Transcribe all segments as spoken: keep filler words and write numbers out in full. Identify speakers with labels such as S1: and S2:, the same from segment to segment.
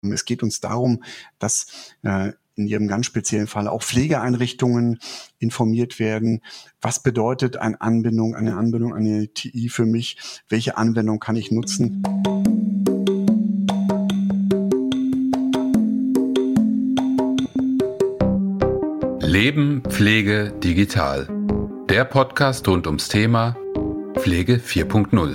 S1: Es geht uns darum, dass äh, in Ihrem ganz speziellen Fall auch Pflegeeinrichtungen informiert werden. Was bedeutet eine Anbindung, eine Anbindung an eine T I für mich? Welche Anwendung kann ich nutzen?
S2: Leben, Pflege, digital. Der Podcast rund ums Thema Pflege vier Punkt null.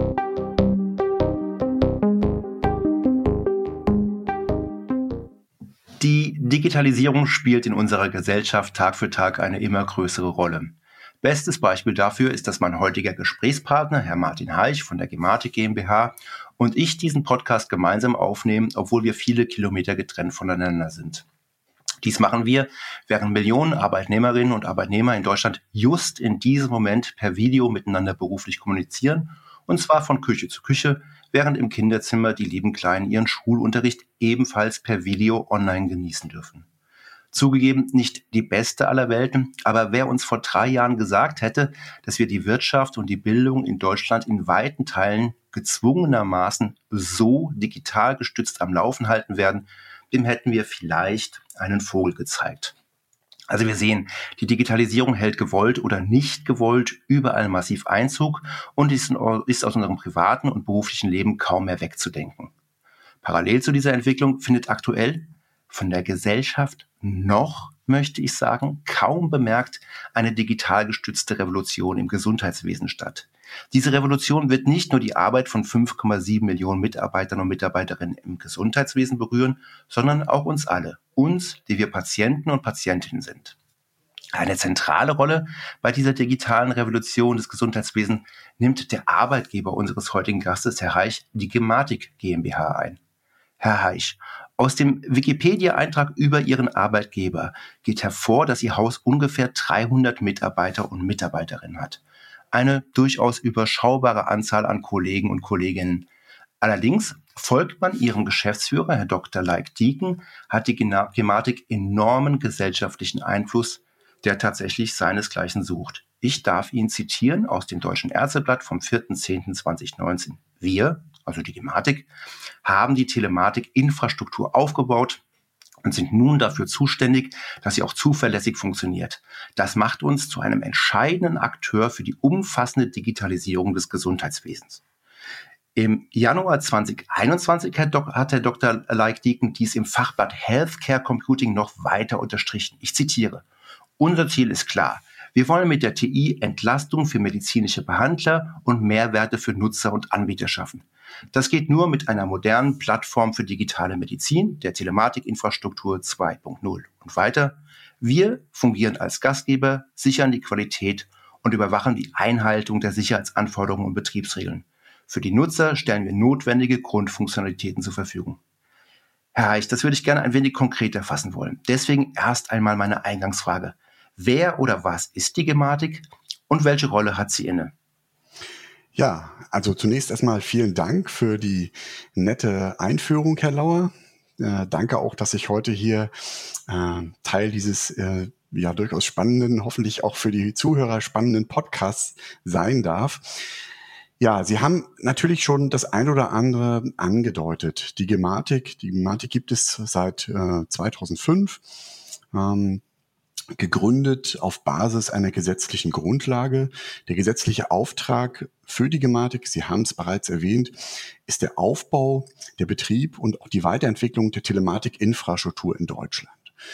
S3: Die Digitalisierung spielt in unserer Gesellschaft Tag für Tag eine immer größere Rolle. Bestes Beispiel dafür ist, dass mein heutiger Gesprächspartner, Herr Martin Haich von der Gematik GmbH, und ich diesen Podcast gemeinsam aufnehmen, obwohl wir viele Kilometer getrennt voneinander sind. Dies machen wir, während Millionen Arbeitnehmerinnen und Arbeitnehmer in Deutschland just in diesem Moment per Video miteinander beruflich kommunizieren, und zwar von Küche zu Küche, während im Kinderzimmer die lieben Kleinen ihren Schulunterricht ebenfalls per Video online genießen dürfen. Zugegeben, nicht die beste aller Welten, aber wer uns vor drei Jahren gesagt hätte, dass wir die Wirtschaft und die Bildung in Deutschland in weiten Teilen gezwungenermaßen so digital gestützt am Laufen halten werden, dem hätten wir vielleicht einen Vogel gezeigt. Also wir sehen, die Digitalisierung hält gewollt oder nicht gewollt überall massiv Einzug und ist, ist aus unserem privaten und beruflichen Leben kaum mehr wegzudenken. Parallel zu dieser Entwicklung findet aktuell von der Gesellschaft noch, möchte ich sagen, kaum bemerkt eine digital gestützte Revolution im Gesundheitswesen statt. Diese Revolution wird nicht nur die Arbeit von fünf Komma sieben Millionen Mitarbeitern und Mitarbeiterinnen im Gesundheitswesen berühren, sondern auch uns alle, uns, die wir Patienten und Patientinnen sind. Eine zentrale Rolle bei dieser digitalen Revolution des Gesundheitswesens nimmt der Arbeitgeber unseres heutigen Gastes, Herr Haich, die Gematik GmbH ein. Herr Haich, aus dem Wikipedia-Eintrag über Ihren Arbeitgeber geht hervor, dass Ihr Haus ungefähr dreihundert Mitarbeiter und Mitarbeiterinnen hat. Eine durchaus überschaubare Anzahl an Kollegen und Kolleginnen. Allerdings folgt man Ihrem Geschäftsführer, Herr Doktor Laik-Dieken, hat die Gematik enormen gesellschaftlichen Einfluss, der tatsächlich seinesgleichen sucht. Ich darf ihn zitieren aus dem Deutschen Ärzteblatt vom vierten zehnten zweitausendneunzehn. Wir, also die Gematik, haben die Telematik-Infrastruktur aufgebaut und sind nun dafür zuständig, dass sie auch zuverlässig funktioniert. Das macht uns zu einem entscheidenden Akteur für die umfassende Digitalisierung des Gesundheitswesens. Im Januar zweitausendeinundzwanzig hat Herr Doktor Laik-Dieken dies im Fachblatt Healthcare Computing noch weiter unterstrichen. Ich zitiere: Unser Ziel ist klar. Wir wollen mit der T I Entlastung für medizinische Behandler und Mehrwerte für Nutzer und Anbieter schaffen. Das geht nur mit einer modernen Plattform für digitale Medizin, der Telematikinfrastruktur zwei Punkt null. Und weiter: Wir fungieren als Gastgeber, sichern die Qualität und überwachen die Einhaltung der Sicherheitsanforderungen und Betriebsregeln. Für die Nutzer stellen wir notwendige Grundfunktionalitäten zur Verfügung. Herr Haich, das würde ich gerne ein wenig konkreter fassen wollen. Deswegen erst einmal meine Eingangsfrage. Wer oder was ist die Gematik und welche Rolle hat sie inne?
S1: Ja, also zunächst erstmal vielen Dank für die nette Einführung, Herr Lauer. Äh, danke auch, dass ich heute hier äh, Teil dieses äh, ja durchaus spannenden, hoffentlich auch für die Zuhörer spannenden Podcasts sein darf. Ja, Sie haben natürlich schon das ein oder andere angedeutet. Die Gematik, die Gematik gibt es seit äh, zweitausendfünf. Ähm, gegründet auf Basis einer gesetzlichen Grundlage. Der gesetzliche Auftrag für die Gematik, Sie haben es bereits erwähnt, ist der Aufbau, der Betrieb und auch die Weiterentwicklung der Telematikinfrastruktur in Deutschland.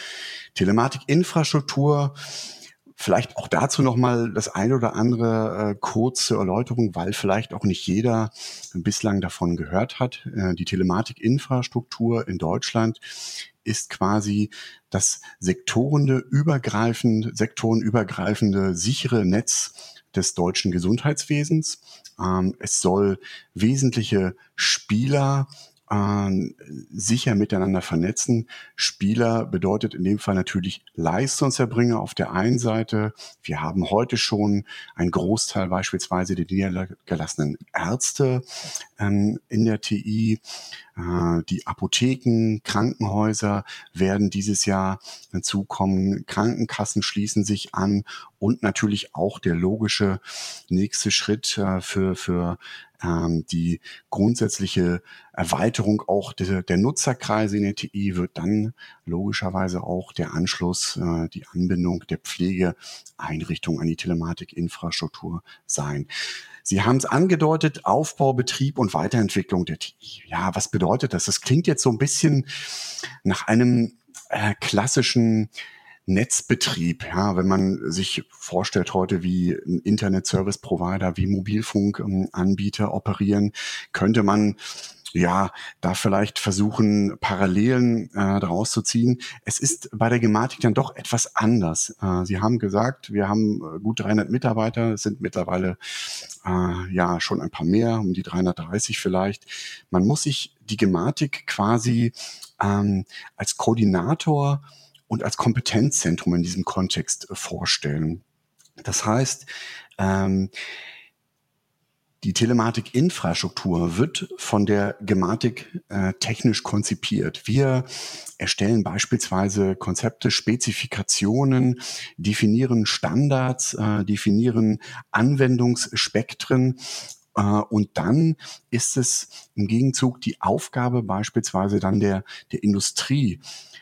S1: Telematikinfrastruktur, vielleicht auch dazu nochmal das eine oder andere äh, kurze Erläuterung, weil vielleicht auch nicht jeder bislang davon gehört hat. Äh, die Telematikinfrastruktur in Deutschland ist quasi das sektorenübergreifende, sektorenübergreifende sichere Netz des deutschen Gesundheitswesens. Ähm, es soll wesentliche Spieler ähm, sicher miteinander vernetzen. Spieler bedeutet in dem Fall natürlich Leistungserbringer auf der einen Seite. Wir haben heute schon einen Großteil beispielsweise der niedergelassenen Ärzte ähm, in der T I. Äh, die Apotheken, Krankenhäuser werden dieses Jahr hinzukommen. Krankenkassen schließen sich an und natürlich auch der logische nächste Schritt äh, für, für ähm, die grundsätzliche Erweiterung auch der, der Nutzerkreise in der T I wird dann logischerweise auch der Anschluss, äh, die Anbindung der Pflegeeinrichtung an die Telematikinfrastruktur sein. Sie haben es angedeutet, Aufbau, Betrieb und Weiterentwicklung der T I. Ja, was bedeutet das? Das klingt jetzt so ein bisschen nach einem äh, klassischen Netzbetrieb. Ja, wenn man sich vorstellt heute, wie ein Internet-Service-Provider, wie Mobilfunkanbieter operieren, könnte man ja, da vielleicht versuchen, Parallelen äh, daraus zu ziehen. Es ist bei der Gematik dann doch etwas anders. Äh, Sie haben gesagt, wir haben gut dreihundert Mitarbeiter, es sind mittlerweile äh, ja schon ein paar mehr, um die dreihundertdreißig vielleicht. Man muss sich die Gematik quasi ähm, als Koordinator und als Kompetenzzentrum in diesem Kontext äh, vorstellen. Das heißt, ähm, die Telematikinfrastruktur wird von der Gematik äh, technisch konzipiert. Wir erstellen beispielsweise Konzepte, Spezifikationen, definieren Standards, äh, definieren Anwendungsspektren. äh, und dann ist es im Gegenzug die Aufgabe beispielsweise dann der, der Industrie,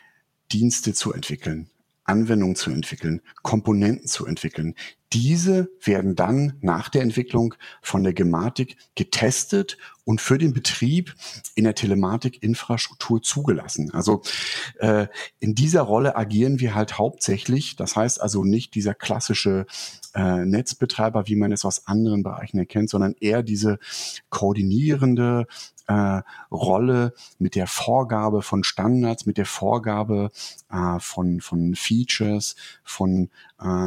S1: Dienste zu entwickeln, Anwendungen zu entwickeln, Komponenten zu entwickeln. Diese werden dann nach der Entwicklung von der Gematik getestet und für den Betrieb in der Telematikinfrastruktur zugelassen. Also äh, in dieser Rolle agieren wir halt hauptsächlich. Das heißt also nicht dieser klassische äh, Netzbetreiber, wie man es aus anderen Bereichen erkennt, sondern eher diese koordinierende äh, Rolle mit der Vorgabe von Standards, mit der Vorgabe äh, von, von Features, von äh,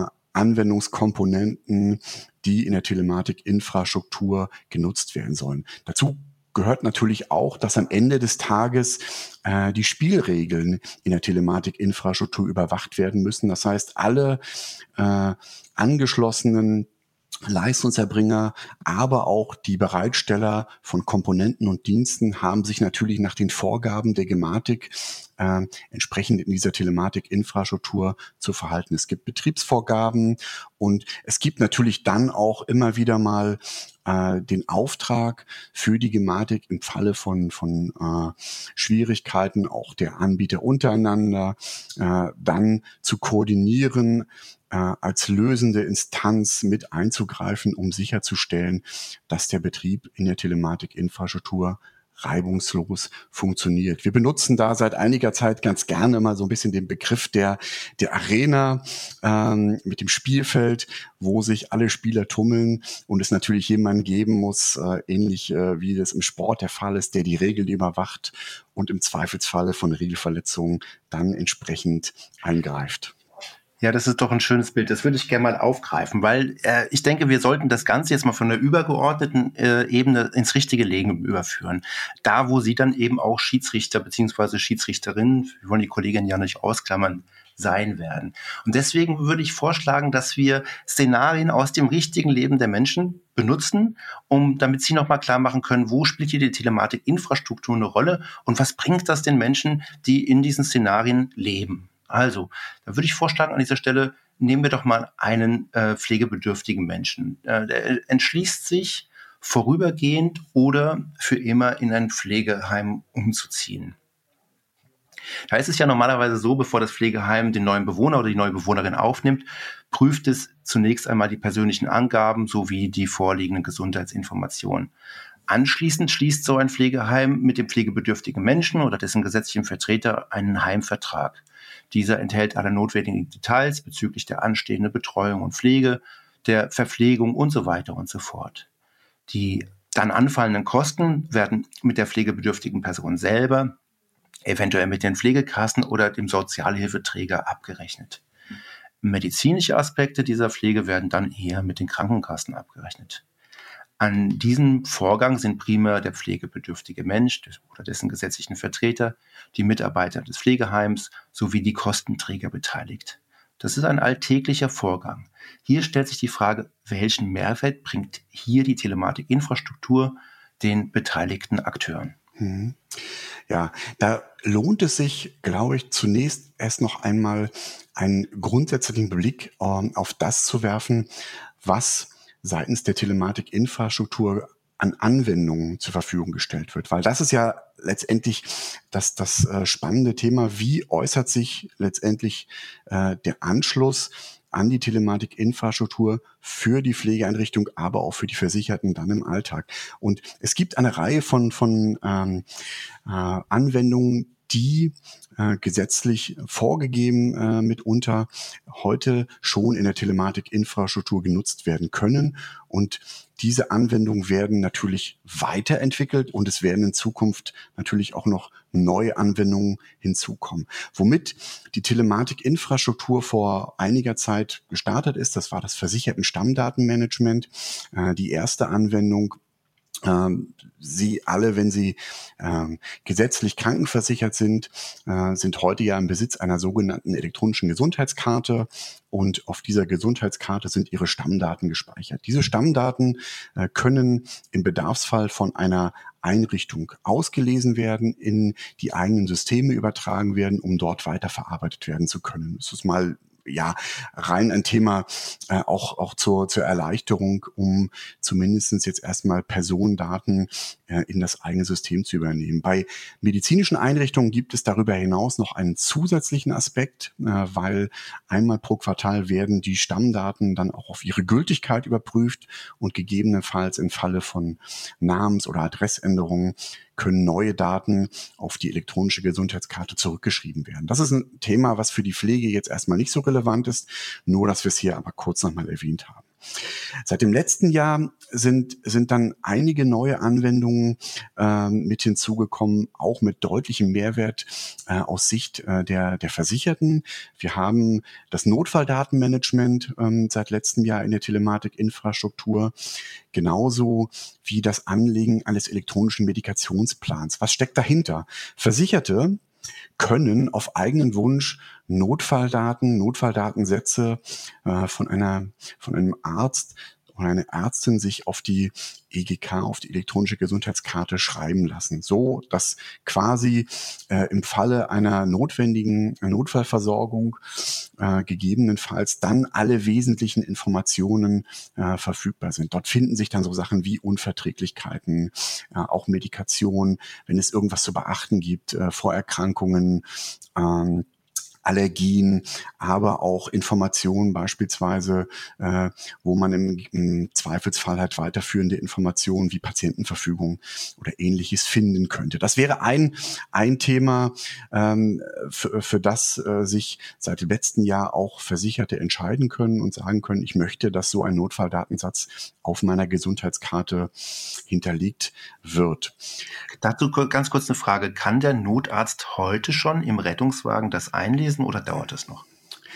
S1: Anwendungskomponenten, die in der Telematikinfrastruktur genutzt werden sollen. Dazu gehört natürlich auch, dass am Ende des Tages äh, die Spielregeln in der Telematikinfrastruktur überwacht werden müssen. Das heißt, alle äh, angeschlossenen Leistungserbringer, aber auch die Bereitsteller von Komponenten und Diensten haben sich natürlich nach den Vorgaben der Gematik äh, entsprechend in dieser Telematikinfrastruktur zu verhalten. Es gibt Betriebsvorgaben und es gibt natürlich dann auch immer wieder mal äh, den Auftrag für die Gematik im Falle von, von äh, Schwierigkeiten auch der Anbieter untereinander äh, dann zu koordinieren, als lösende Instanz mit einzugreifen, um sicherzustellen, dass der Betrieb in der Telematikinfrastruktur reibungslos funktioniert. Wir benutzen da seit einiger Zeit ganz gerne mal so ein bisschen den Begriff der, der Arena ähm, mit dem Spielfeld, wo sich alle Spieler tummeln und es natürlich jemanden geben muss, äh, ähnlich äh, wie das im Sport der Fall ist, der die Regeln überwacht und im Zweifelsfalle von Regelverletzungen dann entsprechend eingreift.
S3: Ja, das ist doch ein schönes Bild. Das würde ich gerne mal aufgreifen, weil äh, ich denke, wir sollten das Ganze jetzt mal von der übergeordneten äh, Ebene ins richtige Leben überführen. Da, wo Sie dann eben auch Schiedsrichter bzw. Schiedsrichterinnen, wir wollen die Kollegin ja nicht ausklammern, sein werden. Und deswegen würde ich vorschlagen, dass wir Szenarien aus dem richtigen Leben der Menschen benutzen, um damit Sie nochmal klar machen können, wo spielt hier die Telematikinfrastruktur eine Rolle und was bringt das den Menschen, die in diesen Szenarien leben. Also, da würde ich vorschlagen, an dieser Stelle nehmen wir doch mal einen äh, pflegebedürftigen Menschen. Äh, der entschließt sich, vorübergehend oder für immer in ein Pflegeheim umzuziehen. Da ist es ja normalerweise so, bevor das Pflegeheim den neuen Bewohner oder die neue Bewohnerin aufnimmt, prüft es zunächst einmal die persönlichen Angaben sowie die vorliegenden Gesundheitsinformationen. Anschließend schließt so ein Pflegeheim mit dem pflegebedürftigen Menschen oder dessen gesetzlichen Vertreter einen Heimvertrag. Dieser enthält alle notwendigen Details bezüglich der anstehenden Betreuung und Pflege, der Verpflegung und so weiter und so fort. Die dann anfallenden Kosten werden mit der pflegebedürftigen Person selber, eventuell mit den Pflegekassen oder dem Sozialhilfeträger abgerechnet. Medizinische Aspekte dieser Pflege werden dann eher mit den Krankenkassen abgerechnet. An diesem Vorgang sind primär der pflegebedürftige Mensch oder dessen gesetzlichen Vertreter, die Mitarbeiter des Pflegeheims sowie die Kostenträger beteiligt. Das ist ein alltäglicher Vorgang. Hier stellt sich die Frage, welchen Mehrwert bringt hier die Telematikinfrastruktur den beteiligten Akteuren?
S1: Mhm. Ja, da lohnt es sich, glaube ich, zunächst erst noch einmal einen grundsätzlichen Blick ähm, auf das zu werfen, was seitens der Telematikinfrastruktur an Anwendungen zur Verfügung gestellt wird. Weil das ist ja letztendlich das, das äh, spannende Thema. Wie äußert sich letztendlich äh, der Anschluss an die Telematikinfrastruktur für die Pflegeeinrichtung, aber auch für die Versicherten dann im Alltag? Und es gibt eine Reihe von, von ähm, äh, Anwendungen, die äh, gesetzlich vorgegeben äh, mitunter heute schon in der Telematikinfrastruktur genutzt werden können. Und diese Anwendungen werden natürlich weiterentwickelt und es werden in Zukunft natürlich auch noch neue Anwendungen hinzukommen. Womit die Telematikinfrastruktur vor einiger Zeit gestartet ist, das war das Versicherten-Stammdatenmanagement, äh, die erste Anwendung. Ähm, Sie alle, wenn Sie ähm, gesetzlich krankenversichert sind, äh, sind heute ja im Besitz einer sogenannten elektronischen Gesundheitskarte und auf dieser Gesundheitskarte sind Ihre Stammdaten gespeichert. Diese Stammdaten äh, können im Bedarfsfall von einer Einrichtung ausgelesen werden, in die eigenen Systeme übertragen werden, um dort weiterverarbeitet werden zu können. Das ist mal ja, rein ein Thema äh, auch auch zur zur Erleichterung, um zumindestens jetzt erstmal Personendaten äh, in das eigene System zu übernehmen. Bei medizinischen Einrichtungen gibt es darüber hinaus noch einen zusätzlichen Aspekt, äh, weil einmal pro Quartal werden die Stammdaten dann auch auf ihre Gültigkeit überprüft und gegebenenfalls im Falle von Namens- oder Adressänderungen können neue Daten auf die elektronische Gesundheitskarte zurückgeschrieben werden. Das ist ein Thema, was für die Pflege jetzt erstmal nicht so relevant ist, nur dass wir es hier aber kurz nochmal erwähnt haben. Seit dem letzten Jahr sind, sind dann einige neue Anwendungen äh, mit hinzugekommen, auch mit deutlichem Mehrwert äh, aus Sicht äh, der, der Versicherten. Wir haben das Notfalldatenmanagement ähm, seit letztem Jahr in der Telematikinfrastruktur, genauso wie das Anlegen eines elektronischen Medikationsplans. Was steckt dahinter? Versicherte können auf eigenen Wunsch Notfalldaten, Notfalldatensätze äh, von einer, von einem Arzt oder einer Ärztin sich auf die E G K, auf die elektronische Gesundheitskarte schreiben lassen, so dass quasi äh, im Falle einer notwendigen Notfallversorgung äh, gegebenenfalls dann alle wesentlichen Informationen äh, verfügbar sind. Dort finden sich dann so Sachen wie Unverträglichkeiten, äh, auch Medikation, wenn es irgendwas zu beachten gibt, äh, Vorerkrankungen, ähm, Allergien, aber auch Informationen beispielsweise, äh, wo man im, im Zweifelsfall halt weiterführende Informationen wie Patientenverfügung oder Ähnliches finden könnte. Das wäre ein ein Thema, ähm, für, für das äh, sich seit dem letzten Jahr auch Versicherte entscheiden können und sagen können, ich möchte, dass so ein Notfalldatensatz auf meiner Gesundheitskarte hinterlegt wird.
S3: Dazu ganz kurz eine Frage. Kann der Notarzt heute schon im Rettungswagen das einlesen oder dauert es noch?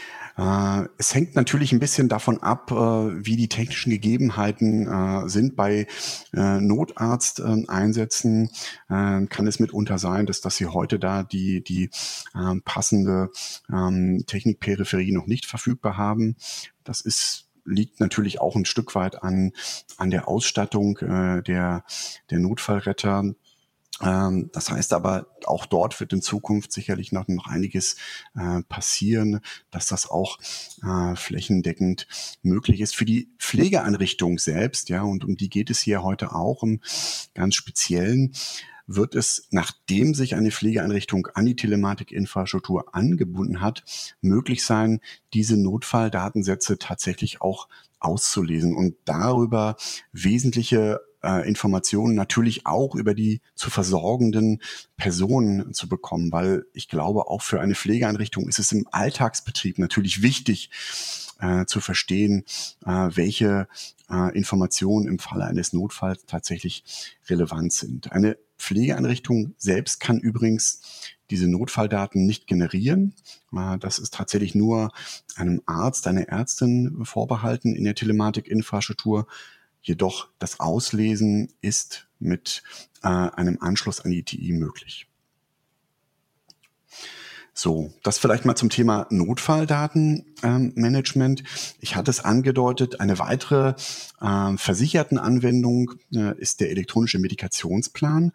S1: Äh, es hängt natürlich ein bisschen davon ab, äh, wie die technischen Gegebenheiten äh, sind. Bei äh, Notarzteinsätzen äh, kann es mitunter sein, dass, dass sie heute da die, die äh, passende ähm, Technikperipherie noch nicht verfügbar haben. Das ist liegt natürlich auch ein Stück weit an, an der Ausstattung äh, der, der Notfallretter. Ähm, das heißt aber, auch dort wird in Zukunft sicherlich noch, noch einiges äh, passieren, dass das auch äh, flächendeckend möglich ist. Für die Pflegeeinrichtung selbst, ja, und um die geht es hier heute auch im ganz Speziellen, wird es, nachdem sich eine Pflegeeinrichtung an die Telematikinfrastruktur angebunden hat, möglich sein, diese Notfalldatensätze tatsächlich auch auszulesen und darüber wesentliche äh, Informationen natürlich auch über die zu versorgenden Personen zu bekommen, weil ich glaube, auch für eine Pflegeeinrichtung ist es im Alltagsbetrieb natürlich wichtig, äh, zu verstehen, äh, welche äh, Informationen im Falle eines Notfalls tatsächlich relevant sind. Eine Pflegeeinrichtung selbst kann übrigens diese Notfalldaten nicht generieren. Das ist tatsächlich nur einem Arzt, einer Ärztin vorbehalten in der Telematikinfrastruktur. Jedoch das Auslesen ist mit äh, einem Anschluss an die I T I möglich. So, das vielleicht mal zum Thema Notfalldatenmanagement. Ähm, ich hatte es angedeutet, eine weitere äh, versicherten Anwendung äh, ist der elektronische Medikationsplan.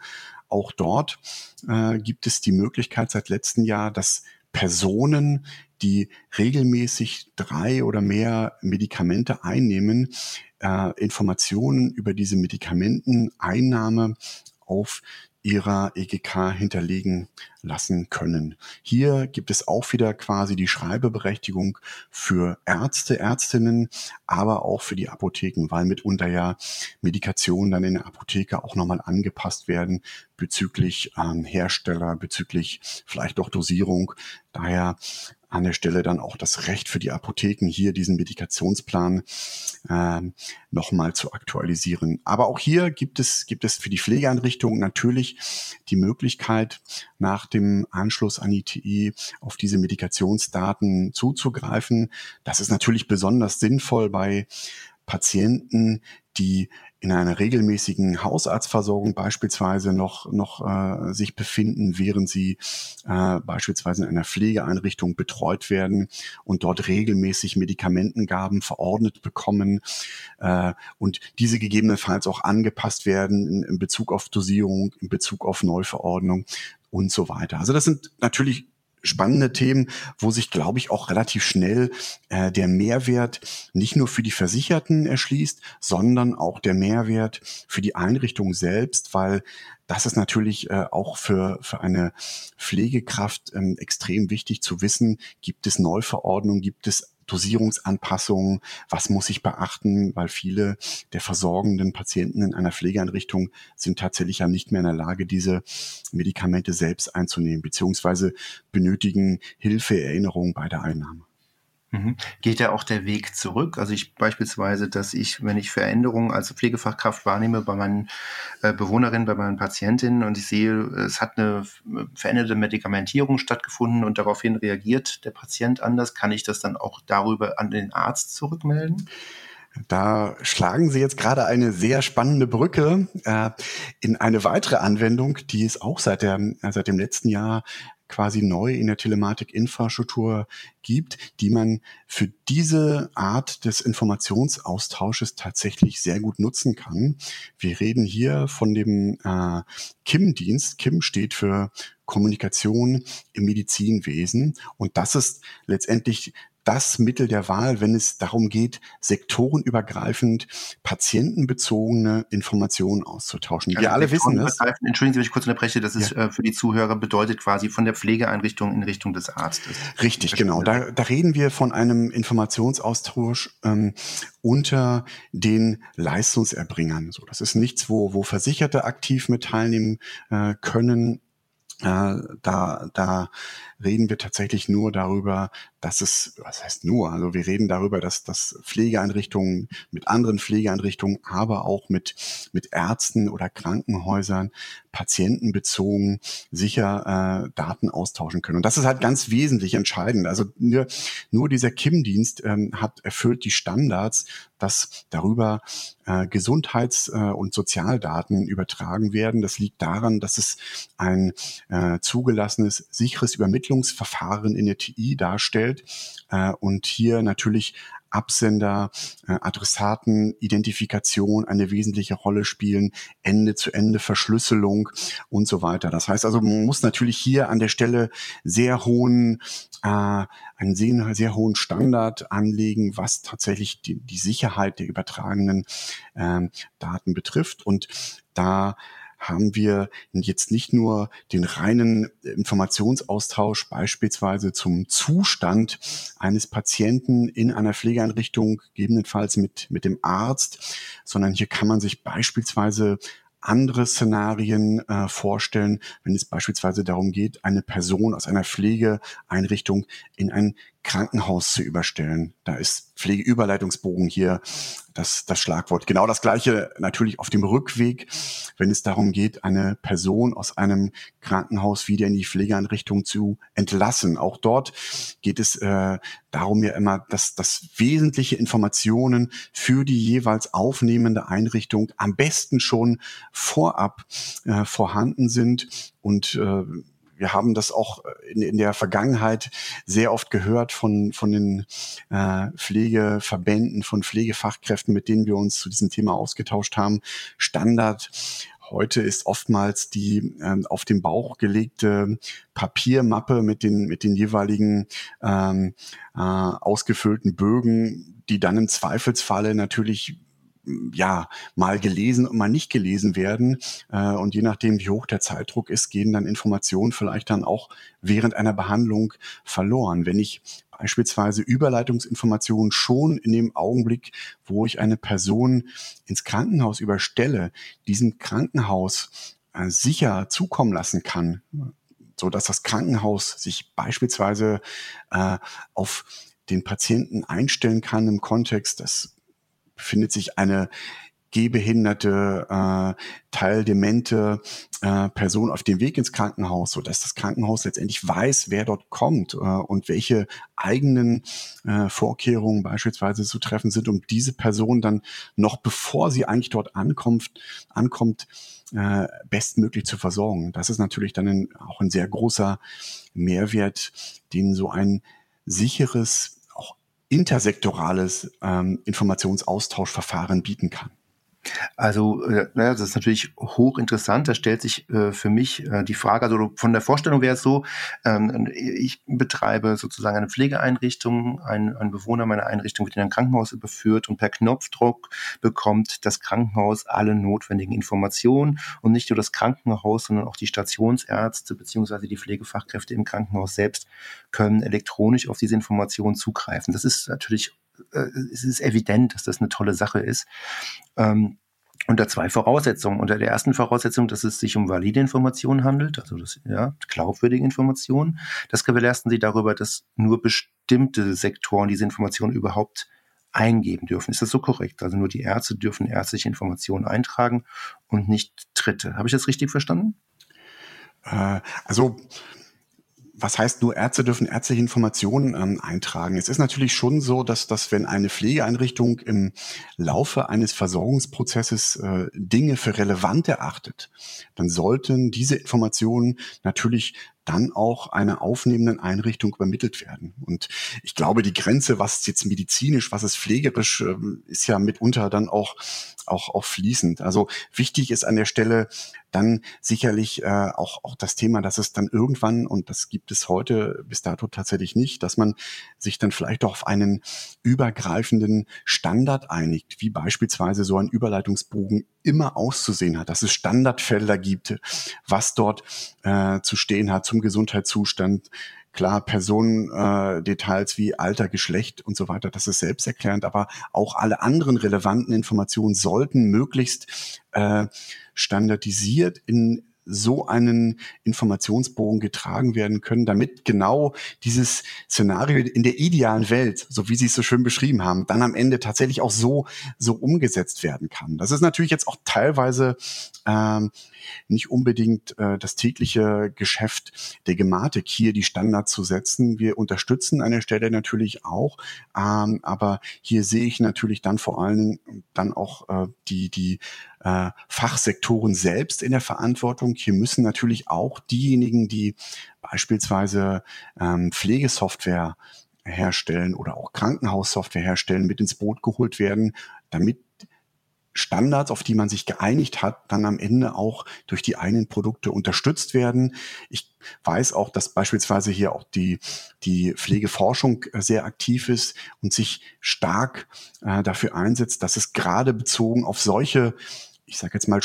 S1: auch dort äh, gibt es die Möglichkeit seit letztem Jahr, dass Personen, die regelmäßig drei oder mehr Medikamente einnehmen, äh, Informationen über diese Medikamenteneinnahme auf ihrer E G K hinterlegen lassen können. Hier gibt es auch wieder quasi die Schreibeberechtigung für Ärzte, Ärztinnen, aber auch für die Apotheken, weil mitunter ja Medikationen dann in der Apotheke auch nochmal angepasst werden bezüglich ähm, Hersteller, bezüglich vielleicht auch Dosierung. Daher an der Stelle dann auch das Recht für die Apotheken, hier diesen Medikationsplan äh, nochmal zu aktualisieren. Aber auch hier gibt es, gibt es für die Pflegeeinrichtungen natürlich die Möglichkeit, nach dem Anschluss an I T I auf diese Medikationsdaten zuzugreifen. Das ist natürlich besonders sinnvoll bei Patienten, die in einer regelmäßigen Hausarztversorgung beispielsweise noch noch äh, sich befinden, während sie äh, beispielsweise in einer Pflegeeinrichtung betreut werden und dort regelmäßig Medikamentengaben verordnet bekommen äh, und diese gegebenenfalls auch angepasst werden in, in Bezug auf Dosierung, in Bezug auf Neuverordnung und so weiter. Also das sind natürlich spannende Themen, wo sich, glaube ich, auch relativ schnell äh, der Mehrwert nicht nur für die Versicherten erschließt, sondern auch der Mehrwert für die Einrichtung selbst, weil das ist natürlich äh, auch für für eine Pflegekraft ähm, extrem wichtig zu wissen, gibt es Neuverordnungen, gibt es Dosierungsanpassungen, was muss ich beachten, weil viele der versorgenden Patienten in einer Pflegeeinrichtung sind tatsächlich ja nicht mehr in der Lage, diese Medikamente selbst einzunehmen, beziehungsweise benötigen Hilfe, Erinnerung bei der Einnahme.
S3: Mhm. Geht da auch der Weg zurück? Also ich beispielsweise, dass ich, wenn ich Veränderungen als Pflegefachkraft wahrnehme bei meinen äh, Bewohnerinnen, bei meinen Patientinnen und ich sehe, es hat eine veränderte Medikamentierung stattgefunden und daraufhin reagiert der Patient anders, kann ich das dann auch darüber an den Arzt zurückmelden?
S1: Da schlagen Sie jetzt gerade eine sehr spannende Brücke äh, in eine weitere Anwendung, die es auch seit, der, äh, seit dem letzten Jahr quasi neu in der Telematik-Infrastruktur gibt, die man für diese Art des Informationsaustausches tatsächlich sehr gut nutzen kann. Wir reden hier von dem äh, K I M-Dienst. K I M steht für Kommunikation im Medizinwesen und das ist letztendlich das Mittel der Wahl, wenn es darum geht, sektorenübergreifend patientenbezogene Informationen auszutauschen. Wir
S3: Also
S1: alle wissen das.
S3: Entschuldigen Sie, wenn ich kurz unterbreche, das ist
S1: Ja.
S3: äh, für die Zuhörer bedeutet quasi von der Pflegeeinrichtung in Richtung des Arztes.
S1: Richtig, genau. Da, da reden wir von einem Informationsaustausch ähm, unter den Leistungserbringern. So, das ist nichts, wo, wo Versicherte aktiv mit teilnehmen äh, können. Äh, da, da reden wir tatsächlich nur darüber, dass es, was heißt nur, also wir reden darüber, dass, dass Pflegeeinrichtungen mit anderen Pflegeeinrichtungen, aber auch mit, mit Ärzten oder Krankenhäusern patientenbezogen sicher äh, Daten austauschen können. Und das ist halt ganz wesentlich entscheidend. Also nur, nur dieser K I M-Dienst ähm, hat erfüllt die Standards, dass darüber äh, Gesundheits- äh, und Sozialdaten übertragen werden. Das liegt daran, dass es ein äh, zugelassenes, sicheres Übermittlungsverfahren in der T I darstellt äh, und hier natürlich Absender, äh, Adressaten, Identifikation eine wesentliche Rolle spielen, Ende-zu-Ende-Verschlüsselung und so weiter. Das heißt also, man muss natürlich hier an der Stelle sehr hohen, äh, einen sehr, sehr hohen Standard anlegen, was tatsächlich die, die Sicherheit der übertragenen äh, Daten betrifft. Und da haben wir jetzt nicht nur den reinen Informationsaustausch beispielsweise zum Zustand eines Patienten in einer Pflegeeinrichtung, gegebenenfalls mit, mit dem Arzt, sondern hier kann man sich beispielsweise andere Szenarien äh, vorstellen, wenn es beispielsweise darum geht, eine Person aus einer Pflegeeinrichtung in ein Krankenhaus zu überstellen. Da ist Pflegeüberleitungsbogen hier das, das Schlagwort. Genau das Gleiche natürlich auf dem Rückweg, wenn es darum geht, eine Person aus einem Krankenhaus wieder in die Pflegeeinrichtung zu entlassen. Auch dort geht es äh, darum ja immer, dass, dass wesentliche Informationen für die jeweils aufnehmende Einrichtung am besten schon vorab äh, vorhanden sind und äh, wir haben das auch in, in der Vergangenheit sehr oft gehört von, von den äh, Pflegeverbänden, von Pflegefachkräften, mit denen wir uns zu diesem Thema ausgetauscht haben. Standard Heute ist oftmals die ähm, auf den Bauch gelegte Papiermappe mit den mit den jeweiligen ähm, äh, ausgefüllten Bögen, die dann im Zweifelsfalle natürlich ja mal gelesen und mal nicht gelesen werden. Äh, und je nachdem, wie hoch der Zeitdruck ist, gehen dann Informationen vielleicht dann auch während einer Behandlung verloren. Wenn ich beispielsweise Überleitungsinformationen schon in dem Augenblick, wo ich eine Person ins Krankenhaus überstelle, diesem Krankenhaus äh, sicher zukommen lassen kann, so dass das Krankenhaus sich beispielsweise äh, auf den Patienten einstellen kann im Kontext, dass befindet sich eine gehbehinderte, äh, teildemente äh, Person auf dem Weg ins Krankenhaus, sodass das Krankenhaus letztendlich weiß, wer dort kommt äh, und welche eigenen äh, Vorkehrungen beispielsweise zu treffen sind, um diese Person dann noch bevor sie eigentlich dort ankommt, ankommt äh, bestmöglich zu versorgen. Das ist natürlich dann ein, auch ein sehr großer Mehrwert, den so ein sicheres, intersektorales ähm, Informationsaustauschverfahren bieten kann.
S3: Also, äh, naja, das ist natürlich hochinteressant. Da stellt sich äh, für mich äh, die Frage, also von der Vorstellung wäre es so, ähm, ich betreibe sozusagen eine Pflegeeinrichtung, ein, ein Bewohner meiner Einrichtung wird in ein Krankenhaus überführt und per Knopfdruck bekommt das Krankenhaus alle notwendigen Informationen und nicht nur das Krankenhaus, sondern auch die Stationsärzte beziehungsweise die Pflegefachkräfte im Krankenhaus selbst können elektronisch auf diese Informationen zugreifen. Das ist natürlich es ist evident, dass das eine tolle Sache ist. Ähm, unter zwei Voraussetzungen. Unter der ersten Voraussetzung, dass es sich um valide Informationen handelt, also das, ja, glaubwürdige Informationen. Das gewährleisten sie darüber, dass nur bestimmte Sektoren diese Informationen überhaupt eingeben dürfen. Ist das so korrekt? Also nur die Ärzte dürfen ärztliche Informationen eintragen und nicht Dritte. Habe ich das richtig verstanden?
S1: Äh, also Was heißt nur, Ärzte dürfen ärztliche Informationen ähm, eintragen? Es ist natürlich schon so, dass, dass wenn eine Pflegeeinrichtung im Laufe eines Versorgungsprozesses äh, Dinge für relevant erachtet, dann sollten diese Informationen natürlich dann auch einer aufnehmenden Einrichtung übermittelt werden. Und ich glaube, die Grenze, was jetzt medizinisch, was ist pflegerisch, äh, ist ja mitunter dann auch, auch, auch fließend. Also wichtig ist an der Stelle dann sicherlich äh, auch, auch das Thema, dass es dann irgendwann, und das gibt es heute bis dato tatsächlich nicht, dass man sich dann vielleicht auch auf einen übergreifenden Standard einigt, wie beispielsweise so ein Überleitungsbogen immer auszusehen hat, dass es Standardfelder gibt, was dort äh, zu stehen hat zum Gesundheitszustand. Klar, Personendetails äh, wie Alter, Geschlecht und so weiter, das ist selbsterklärend, aber auch alle anderen relevanten Informationen sollten möglichst äh, standardisiert in so einen Informationsbogen getragen werden können, damit genau dieses Szenario in der idealen Welt, so wie Sie es so schön beschrieben haben, dann am Ende tatsächlich auch so so umgesetzt werden kann. Das ist natürlich jetzt auch teilweise ähm, nicht unbedingt äh, das tägliche Geschäft der Gematik, hier die Standards zu setzen. Wir unterstützen an der Stelle natürlich auch, ähm, aber hier sehe ich natürlich dann vor allen Dingen dann auch äh, die die äh, Fachsektoren selbst in der Verantwortung. Hier müssen natürlich auch diejenigen, die beispielsweise ähm, Pflegesoftware herstellen oder auch Krankenhaussoftware herstellen, mit ins Boot geholt werden, damit Standards, auf die man sich geeinigt hat, dann am Ende auch durch die eigenen Produkte unterstützt werden. Ich weiß auch, dass beispielsweise hier auch die, die Pflegeforschung sehr aktiv ist und sich stark äh, dafür einsetzt, dass es gerade bezogen auf solche, ich sage jetzt mal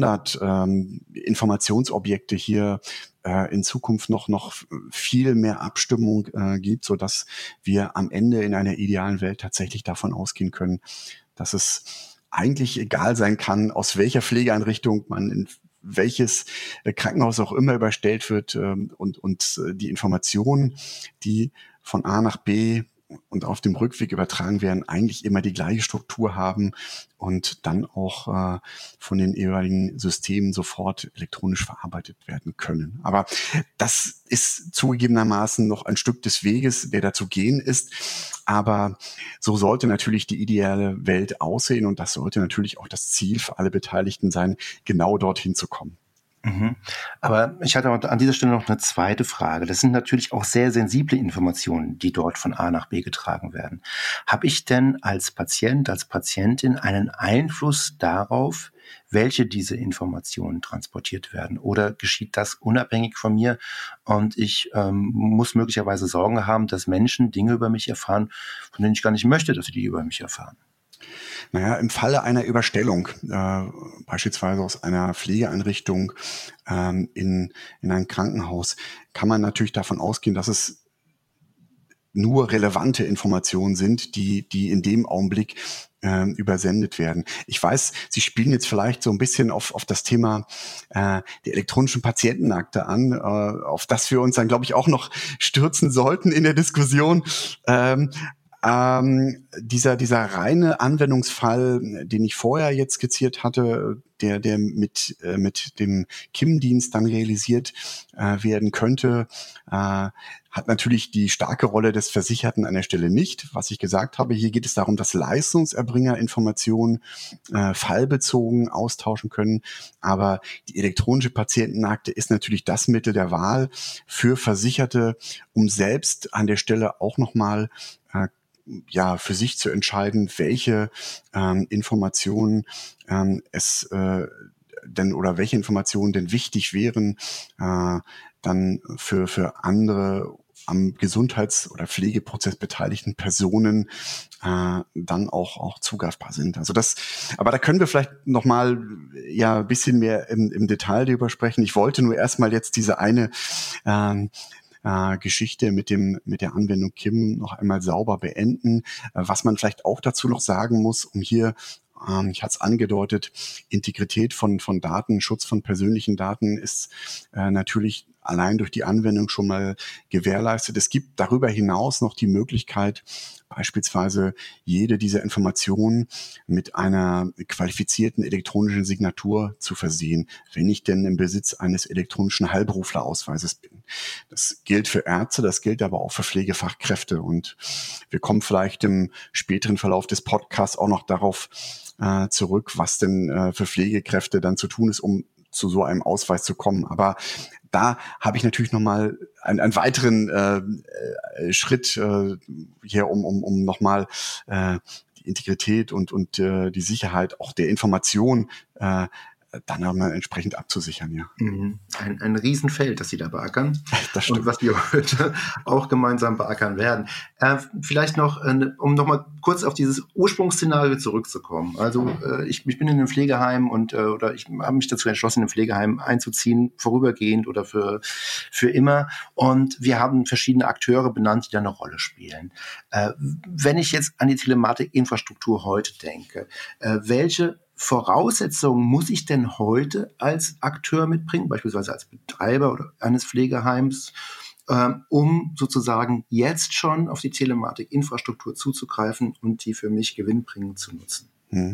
S1: Standard-Informationsobjekte ähm, hier äh, in Zukunft noch noch viel mehr Abstimmung äh, gibt, so dass wir am Ende in einer idealen Welt tatsächlich davon ausgehen können, dass es eigentlich egal sein kann, aus welcher Pflegeeinrichtung man in welches Krankenhaus auch immer überstellt wird ähm, und und die Informationen, die von A nach B und auf dem Rückweg übertragen werden, eigentlich immer die gleiche Struktur haben und dann auch äh, von den jeweiligen Systemen sofort elektronisch verarbeitet werden können. Aber das ist zugegebenermaßen noch ein Stück des Weges, der da zu gehen ist. Aber so sollte natürlich die ideale Welt aussehen und das sollte natürlich auch das Ziel für alle Beteiligten sein, genau dorthin zu kommen.
S3: Mhm. Aber ich hatte an dieser Stelle noch eine zweite Frage. Das sind natürlich auch sehr sensible Informationen, die dort von A nach B getragen werden. Habe ich denn als Patient, als Patientin einen Einfluss darauf, welche diese Informationen transportiert werden? Oder geschieht das unabhängig von mir und ich ähm, muss möglicherweise Sorgen haben, dass Menschen Dinge über mich erfahren, von denen ich gar nicht möchte, dass sie die über mich erfahren?
S1: Naja, im Falle einer Überstellung, äh, beispielsweise aus einer Pflegeeinrichtung ähm, in, in ein Krankenhaus, kann man natürlich davon ausgehen, dass es nur relevante Informationen sind, die, die in dem Augenblick äh, übersendet werden. Ich weiß, Sie spielen jetzt vielleicht so ein bisschen auf, auf das Thema äh, die elektronischen Patientenakte an, äh, auf das wir uns dann, glaube ich, auch noch stürzen sollten in der Diskussion. Ähm, Ähm, dieser, dieser reine Anwendungsfall, den ich vorher jetzt skizziert hatte, der, der mit, äh, mit dem K I M-Dienst dann realisiert äh, werden könnte, äh, hat natürlich die starke Rolle des Versicherten an der Stelle nicht. Was ich gesagt habe, hier geht es darum, dass Leistungserbringer Informationen äh, fallbezogen austauschen können. Aber die elektronische Patientenakte ist natürlich das Mittel der Wahl für Versicherte, um selbst an der Stelle auch nochmal äh, ja, für sich zu entscheiden, welche ähm, Informationen ähm, es äh, denn oder welche Informationen denn wichtig wären, äh, dann für für andere am Gesundheits- oder Pflegeprozess beteiligten Personen äh, dann auch auch zugreifbar sind. Also das, aber da können wir vielleicht noch mal ja ein bisschen mehr im, im Detail darüber sprechen. Ich wollte nur erstmal jetzt diese eine ähm, Äh, Geschichte mit dem mit der Anwendung K I M noch einmal sauber beenden. Äh, was man vielleicht auch dazu noch sagen muss, um hier, ähm, ich hatte es angedeutet, Integrität von von Daten, Schutz von persönlichen Daten ist äh, natürlich allein durch die Anwendung schon mal gewährleistet. Es gibt darüber hinaus noch die Möglichkeit, beispielsweise jede dieser Informationen mit einer qualifizierten elektronischen Signatur zu versehen, wenn ich denn im Besitz eines elektronischen Heilberuflerausweises bin. Das gilt für Ärzte, das gilt aber auch für Pflegefachkräfte. Und wir kommen vielleicht im späteren Verlauf des Podcasts auch noch darauf äh, zurück, was denn äh, für Pflegekräfte dann zu tun ist, um zu so einem Ausweis zu kommen. Aber da habe ich natürlich nochmal einen, einen weiteren äh, äh, Schritt äh, hier, um, um, um nochmal äh, die Integrität und, und äh, die Sicherheit auch der Information äh, dann nochmal entsprechend abzusichern, ja.
S3: Ein, ein Riesenfeld, das Sie da beackern.
S1: Das stimmt.
S3: Und was wir heute auch gemeinsam beackern werden. Äh, vielleicht noch, äh, um nochmal kurz auf dieses Ursprungsszenario zurückzukommen. Also äh, ich, ich bin in einem Pflegeheim und äh, oder ich habe mich dazu entschlossen, in ein Pflegeheim einzuziehen, vorübergehend oder für, für immer. Und wir haben verschiedene Akteure benannt, die da eine Rolle spielen. Äh, wenn ich jetzt an die Telematikinfrastruktur heute denke, äh, welche Voraussetzungen muss ich denn heute als Akteur mitbringen, beispielsweise als Betreiber oder eines Pflegeheims, ähm, um sozusagen jetzt schon auf die Telematikinfrastruktur zuzugreifen und die für mich gewinnbringend zu nutzen?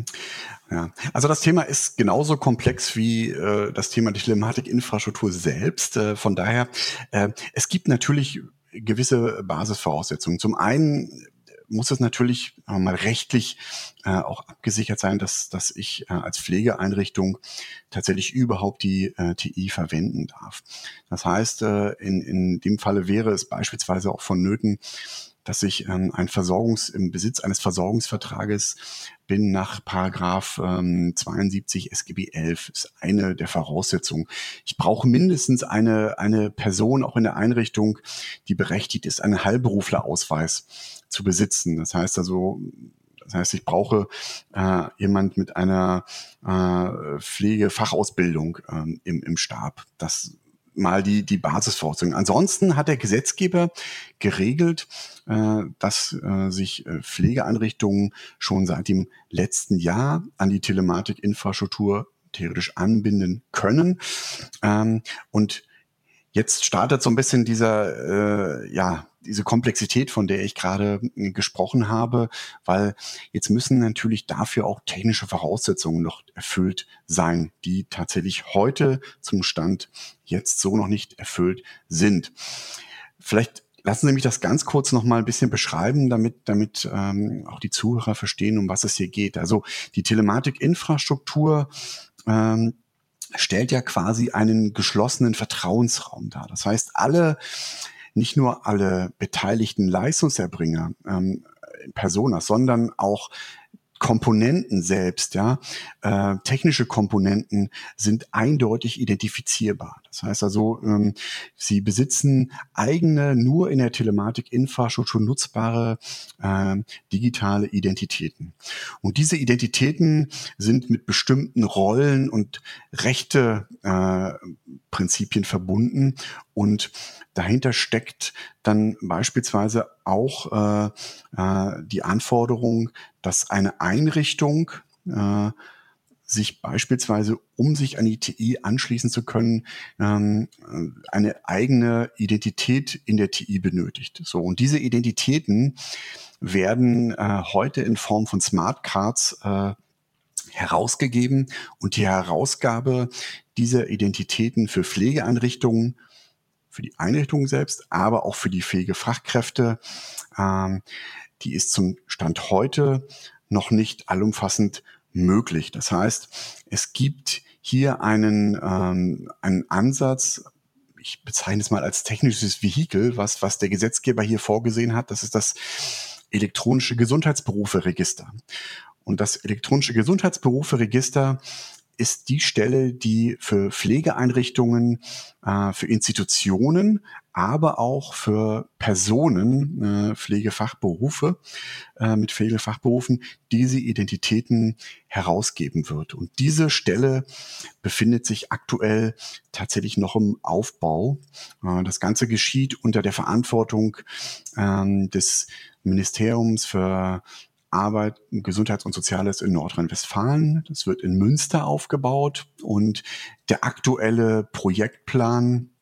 S1: Ja, also das Thema ist genauso komplex wie äh, das Thema der Telematikinfrastruktur selbst. Äh, von daher, äh, es gibt natürlich gewisse Basisvoraussetzungen. Zum einen muss es natürlich äh, mal rechtlich äh, auch abgesichert sein, dass, dass ich äh, als Pflegeeinrichtung tatsächlich überhaupt die äh, T I verwenden darf. Das heißt, äh, in, in dem Falle wäre es beispielsweise auch vonnöten, dass ich ähm, ein Versorgungs, im Besitz eines Versorgungsvertrages bin nach Paragraph ähm, zweiundsiebzig S G B elf, ist eine der Voraussetzungen. Ich brauche mindestens eine, eine Person auch in der Einrichtung, die berechtigt ist, einen Heilberuflerausweis zu besitzen. Das heißt also, das heißt, ich brauche äh, jemand mit einer äh, Pflegefachausbildung ähm, im, im Stab. Das mal die, die Basisvoraussetzungen. Ansonsten hat der Gesetzgeber geregelt, äh, dass äh, sich äh, Pflegeeinrichtungen schon seit dem letzten Jahr an die Telematikinfrastruktur theoretisch anbinden können. Ähm, und jetzt startet so ein bisschen dieser, äh, ja, diese Komplexität, von der ich gerade äh, gesprochen habe, weil jetzt müssen natürlich dafür auch technische Voraussetzungen noch erfüllt sein, die tatsächlich heute zum Stand jetzt so noch nicht erfüllt sind. Vielleicht lassen Sie mich das ganz kurz noch mal ein bisschen beschreiben, damit, damit ähm, auch die Zuhörer verstehen, um was es hier geht. Also die Telematikinfrastruktur ähm, stellt ja quasi einen geschlossenen Vertrauensraum dar. Das heißt, alle, nicht nur alle beteiligten Leistungserbringer, ähm, Personas, sondern auch Komponenten selbst, ja, äh, technische Komponenten sind eindeutig identifizierbar. Das heißt also, ähm, sie besitzen eigene, nur in der Telematikinfrastruktur nutzbare äh, digitale Identitäten. Und diese Identitäten sind mit bestimmten Rollen und Rechte äh, Prinzipien verbunden und dahinter steckt dann beispielsweise auch äh, äh, die Anforderung, dass eine Einrichtung äh, sich beispielsweise, um sich an die T I anschließen zu können, ähm, eine eigene Identität in der T I benötigt. So, und diese Identitäten werden äh, heute in Form von Smart Cards äh, herausgegeben, und die Herausgabe dieser Identitäten für Pflegeeinrichtungen, für die Einrichtungen selbst, aber auch für die Pflegefachkräfte, ähm, die ist zum Stand heute noch nicht allumfassend möglich. Das heißt, es gibt hier einen, ähm, einen Ansatz, ich bezeichne es mal als technisches Vehikel, was, was der Gesetzgeber hier vorgesehen hat. Das ist das elektronische Gesundheitsberufe-Register. Und das elektronische Gesundheitsberufe-Register ist die Stelle, die für Pflegeeinrichtungen, äh, für Institutionen, aber auch für Personen, äh, Pflegefachberufe, äh, mit Pflegefachberufen, diese Identitäten herausgeben wird. Und diese Stelle befindet sich aktuell tatsächlich noch im Aufbau. Äh, das Ganze geschieht unter der Verantwortung äh, des Ministeriums für Arbeit, Gesundheits- und Soziales in Nordrhein-Westfalen. Das wird in Münster aufgebaut, und der aktuelle Projektplan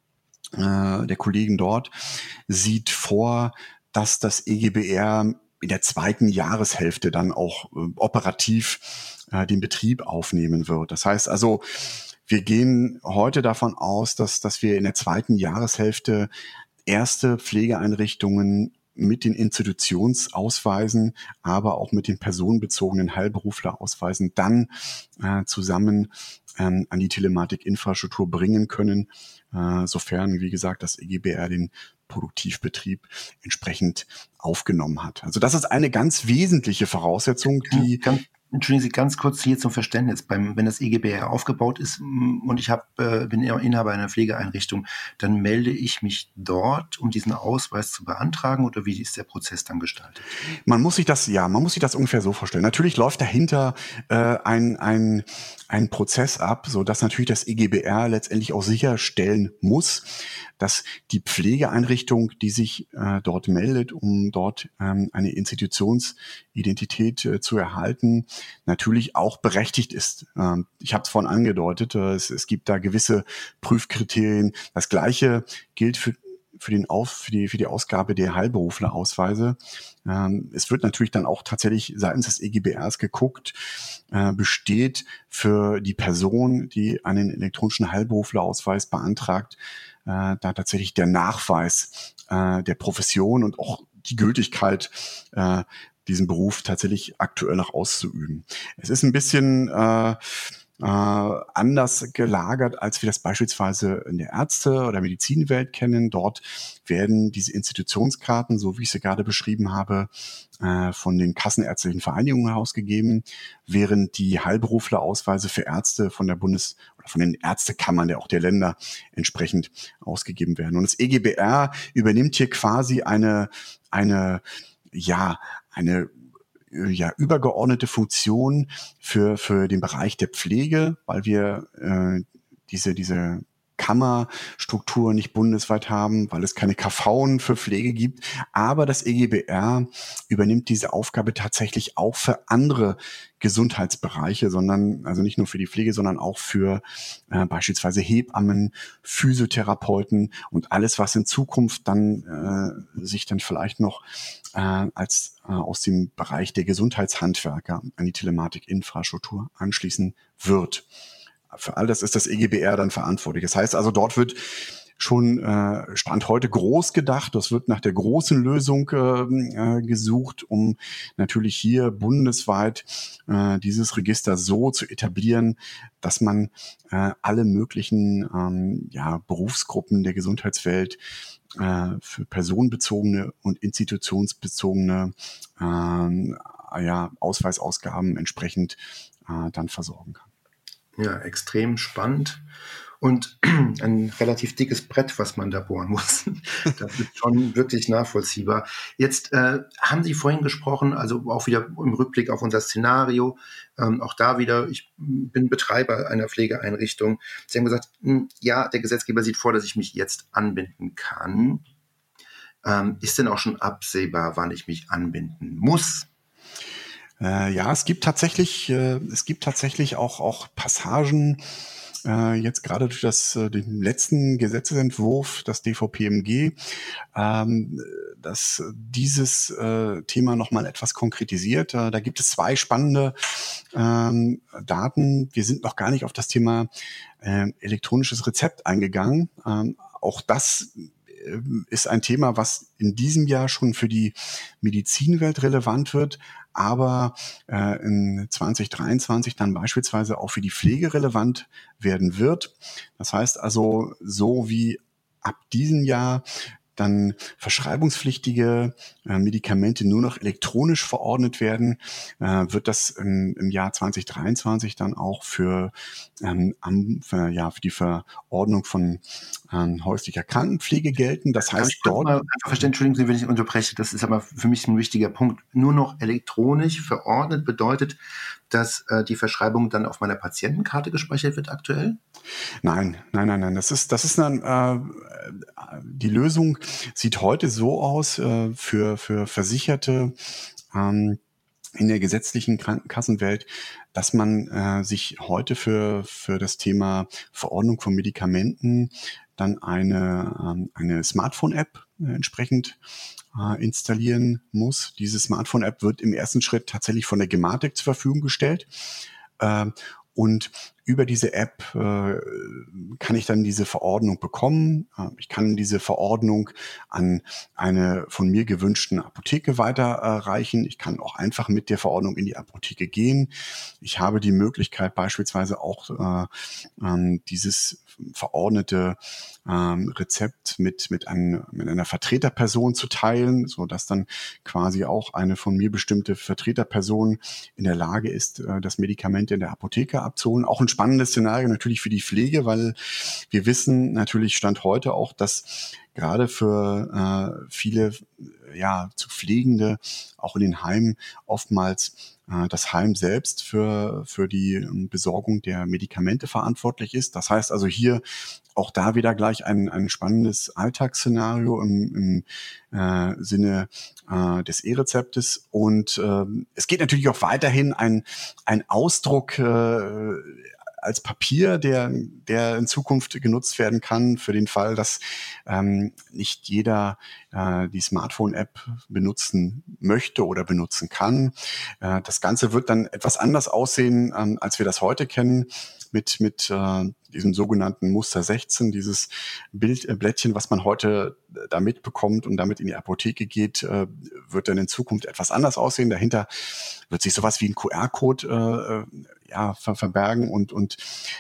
S1: äh, der Kollegen dort sieht vor, dass das E G B R in der zweiten Jahreshälfte dann auch äh, operativ äh, den Betrieb aufnehmen wird. Das heißt also, wir gehen heute davon aus, dass, dass wir in der zweiten Jahreshälfte erste Pflegeeinrichtungen mit den Institutionsausweisen, aber auch mit den personenbezogenen Heilberuflerausweisen dann äh, zusammen ähm, an die Telematikinfrastruktur bringen können, äh, sofern, wie gesagt, das E G B R den Produktivbetrieb entsprechend aufgenommen hat. Also das ist eine ganz wesentliche Voraussetzung, die...
S3: Ganz, entschuldigen Sie, ganz kurz hier zum Verständnis. Beim, wenn das E G B R aufgebaut ist und ich hab, äh, bin Inhaber einer Pflegeeinrichtung, dann melde ich mich dort, um diesen Ausweis zu beantragen, oder wie ist der Prozess dann gestaltet?
S1: Man muss sich das, ja, man muss sich das ungefähr so vorstellen. Natürlich läuft dahinter äh, ein, ein, ein Prozess ab, so dass natürlich das E G B R letztendlich auch sicherstellen muss, dass die Pflegeeinrichtung, die sich äh, dort meldet, um dort ähm, eine Institutionsidentität äh, zu erhalten, natürlich auch berechtigt ist. Ähm, ich habe es vorhin angedeutet, äh, es, es gibt da gewisse Prüfkriterien. Das Gleiche gilt für für den Auf, für die für die Ausgabe der Heilberuflerausweise. Ähm, es wird natürlich dann auch tatsächlich seitens des E G B Rs geguckt, äh, besteht für die Person, die einen elektronischen Heilberuflerausweis beantragt, äh, da tatsächlich der Nachweis äh, der Profession und auch die Gültigkeit, äh, diesen Beruf tatsächlich aktuell noch auszuüben. Es ist ein bisschen äh, äh, anders gelagert, als wir das beispielsweise in der Ärzte- oder Medizinwelt kennen. Dort werden diese Institutionskarten, so wie ich sie gerade beschrieben habe, äh, von den kassenärztlichen Vereinigungen herausgegeben, während die Heilberuflerausweise für Ärzte von der Bundes- oder von den Ärztekammern der auch der Länder entsprechend ausgegeben werden. Und das E G B R übernimmt hier quasi eine eine ja eine ja übergeordnete Funktion für für den Bereich der Pflege, weil wir äh, diese diese Kammerstruktur nicht bundesweit haben, weil es keine K Vs für Pflege gibt. Aber das E G B R übernimmt diese Aufgabe tatsächlich auch für andere Gesundheitsbereiche, sondern also nicht nur für die Pflege, sondern auch für äh, beispielsweise Hebammen, Physiotherapeuten und alles, was in Zukunft dann äh, sich dann vielleicht noch äh, als äh, aus dem Bereich der Gesundheitshandwerker an die Telematikinfrastruktur anschließen wird. Für all das ist das E G B R dann verantwortlich. Das heißt also, dort wird schon äh, Stand heute groß gedacht. Das wird nach der großen Lösung äh, gesucht, um natürlich hier bundesweit äh, dieses Register so zu etablieren, dass man äh, alle möglichen ähm, ja, Berufsgruppen der Gesundheitswelt äh, für personenbezogene und institutionsbezogene ähm, ja, Ausweisausgaben entsprechend äh, dann versorgen kann.
S3: Ja, extrem spannend. Und ein relativ dickes Brett, was man da bohren muss. Das ist schon wirklich nachvollziehbar. Jetzt äh, haben Sie vorhin gesprochen, also auch wieder im Rückblick auf unser Szenario, ähm, auch da wieder, ich bin Betreiber einer Pflegeeinrichtung. Sie haben gesagt, mh, ja, der Gesetzgeber sieht vor, dass ich mich jetzt anbinden kann. Ähm, ist denn auch schon absehbar, wann ich mich anbinden muss?
S1: Äh, ja, es gibt tatsächlich, äh, es gibt tatsächlich auch, auch Passagen, äh, jetzt gerade durch das, äh, den letzten Gesetzesentwurf, das D V P M G, ähm, dass dieses äh, Thema nochmal etwas konkretisiert. Äh, da gibt es zwei spannende ähm, Daten. Wir sind noch gar nicht auf das Thema äh, elektronisches Rezept eingegangen. Ähm, auch das ist ein Thema, was in diesem Jahr schon für die Medizinwelt relevant wird, aber äh, in zwanzig dreiundzwanzig dann beispielsweise auch für die Pflege relevant werden wird. Das heißt also, so wie ab diesem Jahr dann verschreibungspflichtige äh, Medikamente nur noch elektronisch verordnet werden, äh, wird das im, im Jahr zwanzig dreiundzwanzig dann auch für, ähm, am, für, ja, für die Verordnung von ähm, häuslicher Krankenpflege gelten. Das heißt,
S3: ich dort mal einfach verstehen, Entschuldigen Sie, wenn ich unterbreche, das ist aber für mich ein wichtiger Punkt. Nur noch elektronisch verordnet bedeutet, dass äh, die Verschreibung dann auf meiner Patientenkarte gespeichert wird aktuell?
S1: Nein, nein, nein, nein. Das ist, das ist dann, äh, die Lösung sieht heute so aus, äh, für, für Versicherte, ähm, in der gesetzlichen Krankenkassenwelt, dass man äh, sich heute für, für das Thema Verordnung von Medikamenten dann eine, ähm, eine Smartphone-App äh, entsprechend äh, installieren muss. Diese Smartphone-App wird im ersten Schritt tatsächlich von der Gematik zur Verfügung gestellt. Äh, und über diese App äh, kann ich dann diese Verordnung bekommen. Äh, ich kann diese Verordnung an eine von mir gewünschten Apotheke weiterreichen. Äh, ich kann auch einfach mit der Verordnung in die Apotheke gehen. Ich habe die Möglichkeit beispielsweise auch äh, äh, dieses verordnete ähm, Rezept mit mit, einem, mit einer Vertreterperson zu teilen, so dass dann quasi auch eine von mir bestimmte Vertreterperson in der Lage ist, äh, das Medikament in der Apotheke abzuholen. Auch ein spannendes Szenario natürlich für die Pflege, weil wir wissen natürlich Stand heute auch, dass gerade für äh, viele ja zu Pflegende auch in den Heimen oftmals das Heim selbst für, für die Besorgung der Medikamente verantwortlich ist. Das heißt also hier auch da wieder gleich ein, ein spannendes Alltagsszenario im, im äh, Sinne äh, des E-Rezeptes. Und äh, es geht natürlich auch weiterhin ein, ein Ausdruck äh, als Papier, der, der in Zukunft genutzt werden kann für den Fall, dass ähm, nicht jeder äh, die Smartphone-App benutzen möchte oder benutzen kann. Äh, das Ganze wird dann etwas anders aussehen, ähm, als wir das heute kennen, mit, mit äh, diesem sogenannten Muster sechzehn, dieses Bildblättchen, was man heute da mitbekommt und damit in die Apotheke geht, äh, wird dann in Zukunft etwas anders aussehen. Dahinter wird sich sowas wie ein Q R-Code äh, ja, ver- verbergen und, und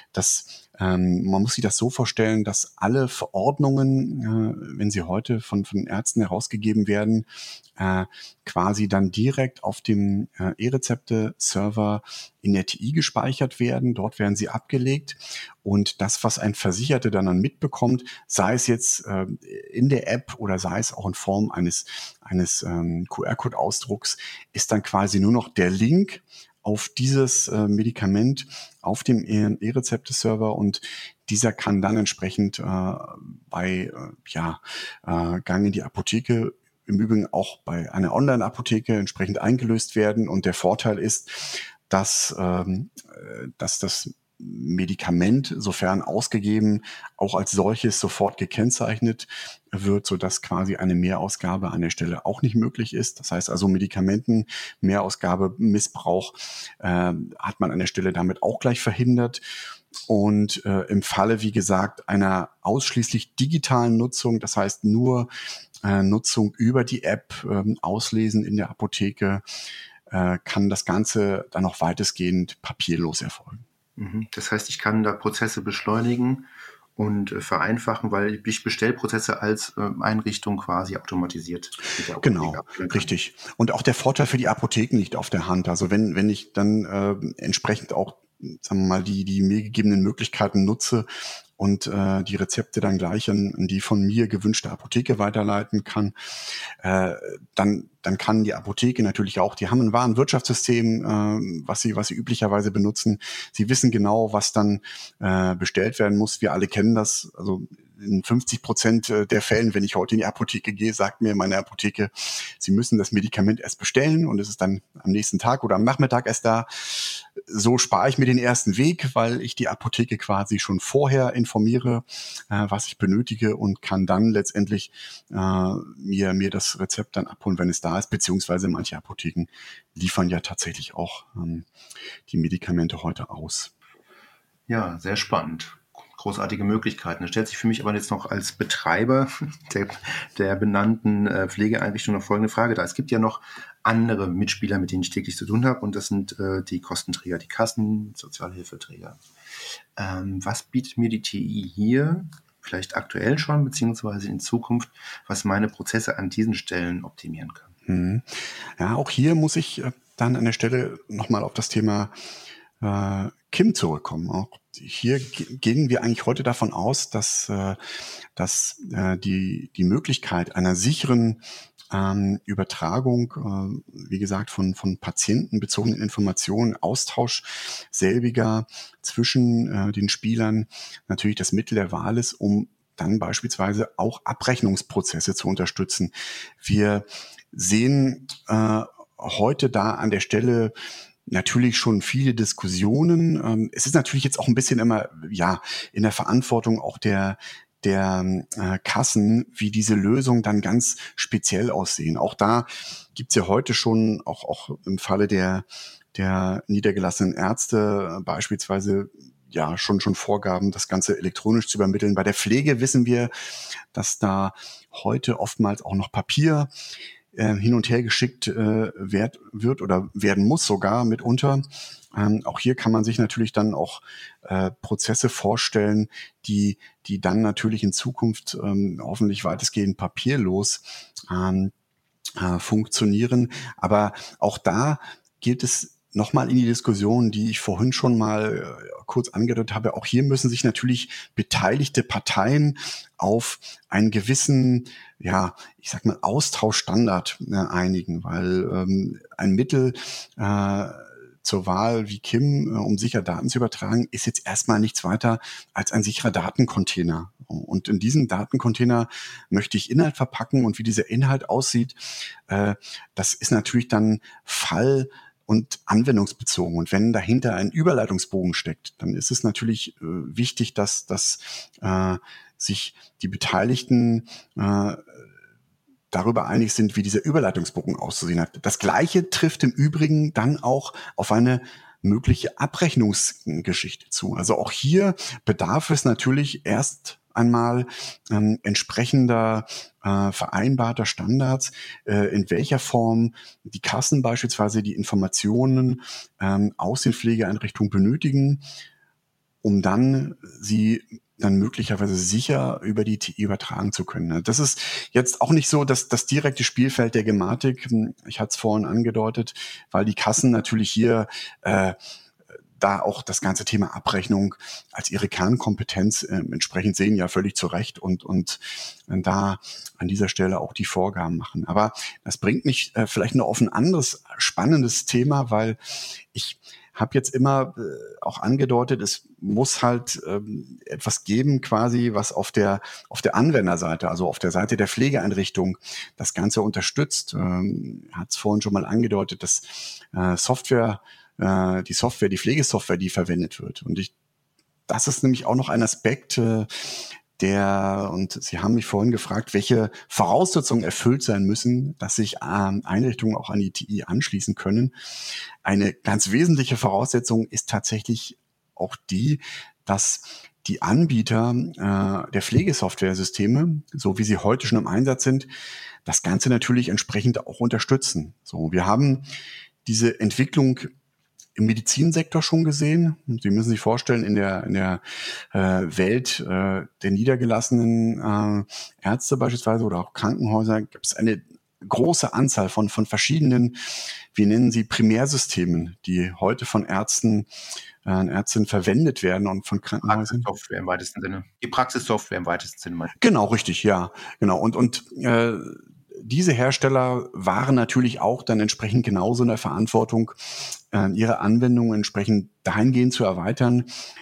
S1: das ähm, man muss sich das so vorstellen, dass alle Verordnungen, äh, wenn sie heute von, von Ärzten herausgegeben werden, äh, quasi dann direkt auf dem äh, E-Rezepte-Server in der T I gespeichert werden. Dort werden sie abgelegt und das, was ein Versicherter dann, dann mitbekommt, sei es jetzt äh, in der App oder sei es auch in Form eines, eines ähm, Q R-Code-Ausdrucks, ist dann quasi nur noch der Link auf dieses äh, Medikament auf dem E-Rezepte-Server und dieser kann dann entsprechend äh, bei äh, ja, äh, Gang in die Apotheke, im Übrigen auch bei einer Online-Apotheke entsprechend eingelöst werden. Und der Vorteil ist, dass, ähm, dass das Medikament, sofern ausgegeben, auch als solches sofort gekennzeichnet wird, sodass quasi eine Mehrausgabe an der Stelle auch nicht möglich ist. Das heißt also Medikamenten, Mehrausgabe, Missbrauch äh, hat man an der Stelle damit auch gleich verhindert. Und äh, im Falle, wie gesagt, einer ausschließlich digitalen Nutzung, das heißt nur äh, Nutzung über die App, äh, Auslesen in der Apotheke, äh, kann das Ganze dann auch weitestgehend papierlos erfolgen.
S3: Das heißt, ich kann da Prozesse beschleunigen und äh, vereinfachen, weil ich Bestellprozesse als äh, Einrichtung quasi automatisiert mit der Apotheke
S1: Genau,
S3: abwickeln kann.
S1: richtig. Und auch der Vorteil für die Apotheken liegt auf der Hand. Also wenn, wenn ich dann äh, entsprechend auch, sagen wir mal, die, die mir gegebenen Möglichkeiten nutze und äh, die Rezepte dann gleich an, an die von mir gewünschte Apotheke weiterleiten kann, äh, dann, dann kann die Apotheke natürlich auch, die haben ein Warenwirtschaftssystem, äh, was sie, was sie üblicherweise benutzen. Sie wissen genau, was dann äh, bestellt werden muss. Wir alle kennen das. Also in fünfzig Prozent der Fällen, wenn ich heute in die Apotheke gehe, sagt mir meine Apotheke, Sie müssen das Medikament erst bestellen und es ist dann am nächsten Tag oder am Nachmittag erst da. So spare ich mir den ersten Weg, weil ich die Apotheke quasi schon vorher informiere, äh, was ich benötige und kann dann letztendlich äh, mir, mir das Rezept dann abholen, wenn es da ist, beziehungsweise manche Apotheken liefern ja tatsächlich auch ähm, die Medikamente heute aus.
S3: Ja, sehr spannend. Großartige Möglichkeiten. Da stellt sich für mich aber jetzt noch als Betreiber der, der benannten äh, Pflegeeinrichtung noch folgende Frage dar. Es gibt ja noch andere Mitspieler, mit denen ich täglich zu tun habe, und das sind äh, die Kostenträger, die Kassen, Sozialhilfeträger. Ähm, was bietet mir die T I hier, vielleicht aktuell schon, beziehungsweise in Zukunft, was meine Prozesse an diesen Stellen optimieren kann?
S1: Mhm. Ja, auch hier muss ich äh, dann an der Stelle nochmal auf das Thema äh, K I M zurückkommen. Auch hier ge- gehen wir eigentlich heute davon aus, dass, äh, dass äh, die, die Möglichkeit einer sicheren ähm, Übertragung, äh, wie gesagt, von, von patientenbezogenen Informationen, Austausch selbiger zwischen äh, den Spielern natürlich das Mittel der Wahl ist, um dann beispielsweise auch Abrechnungsprozesse zu unterstützen. Wir sehen äh, heute da an der Stelle natürlich schon viele Diskussionen. Ähm, es ist natürlich jetzt auch ein bisschen immer, ja, in der Verantwortung auch der der äh, Kassen, wie diese Lösungen dann ganz speziell aussehen. Auch da gibt's ja heute schon, auch auch im Falle der der niedergelassenen Ärzte äh, beispielsweise, ja, schon schon Vorgaben, das Ganze elektronisch zu übermitteln. Bei der Pflege wissen wir, dass da heute oftmals auch noch Papier äh, hin und her geschickt äh, werd, wird oder werden muss sogar mitunter. Ähm, auch hier kann man sich natürlich dann auch äh, Prozesse vorstellen, die die dann natürlich in Zukunft ähm, hoffentlich weitestgehend papierlos ähm, äh, funktionieren. Aber auch da gilt es nochmal in die Diskussion, die ich vorhin schon mal äh, kurz angedeutet habe. Auch hier müssen sich natürlich beteiligte Parteien auf einen gewissen, ja, ich sag mal, Austauschstandard äh, einigen, weil ähm, ein Mittel äh, zur Wahl wie K I M, äh, um sicher Daten zu übertragen, ist jetzt erstmal nichts weiter als ein sicherer Datencontainer. Und in diesen Datencontainer möchte ich Inhalt verpacken, und wie dieser Inhalt aussieht, äh, das ist natürlich dann Fall- und anwendungsbezogen. Und wenn dahinter ein Überleitungsbogen steckt, dann ist es natürlich äh, wichtig, dass, dass äh, sich die Beteiligten äh, darüber einig sind, wie dieser Überleitungsbogen auszusehen hat. Das Gleiche trifft im Übrigen dann auch auf eine mögliche Abrechnungsgeschichte zu. Also auch hier bedarf es natürlich erst einmal ähm, entsprechender äh, vereinbarter Standards, äh, in welcher Form die Kassen beispielsweise die Informationen ähm, aus den Pflegeeinrichtungen benötigen, um dann sie dann möglicherweise sicher über die T I übertragen zu können. Das ist jetzt auch nicht so, dass das direkte Spielfeld der Gematik, ich hatte es vorhin angedeutet, weil die Kassen natürlich hier äh, da auch das ganze Thema Abrechnung als ihre Kernkompetenz äh, entsprechend sehen, ja völlig zu Recht, und, und äh, da an dieser Stelle auch die Vorgaben machen. Aber das bringt mich äh, vielleicht noch auf ein anderes spannendes Thema, weil ich habe jetzt immer äh, auch angedeutet, es muss halt ähm, etwas geben quasi, was auf der auf der Anwenderseite, also auf der Seite der Pflegeeinrichtung das Ganze unterstützt. Ähm, hat es vorhin schon mal angedeutet, dass äh, Software, äh, die Software, die Pflegesoftware, die verwendet wird. Und ich, das ist nämlich auch noch ein Aspekt, äh, der, und Sie haben mich vorhin gefragt, welche Voraussetzungen erfüllt sein müssen, dass sich ähm, Einrichtungen auch an die T I anschließen können. Eine ganz wesentliche Voraussetzung ist tatsächlich auch die, dass die Anbieter äh, der Pflegesoftware-Systeme, so wie sie heute schon im Einsatz sind, das Ganze natürlich entsprechend auch unterstützen. So, wir haben diese Entwicklung im Medizinsektor schon gesehen. Sie müssen sich vorstellen, in der, in der äh, Welt äh, der niedergelassenen äh, Ärzte beispielsweise oder auch Krankenhäuser gibt es eine große Anzahl von, von verschiedenen, wir nennen sie Primärsystemen, die heute von Ärzten, äh, Ärztinnen verwendet werden und von Krankenhäusern.
S3: Praxissoftware im weitesten Sinne. Die Praxissoftware im weitesten Sinne.
S1: Genau, richtig, ja. Genau. Und, und äh, diese Hersteller waren natürlich auch dann entsprechend genauso in der Verantwortung, äh, ihre Anwendungen entsprechend dahingehend zu erweitern,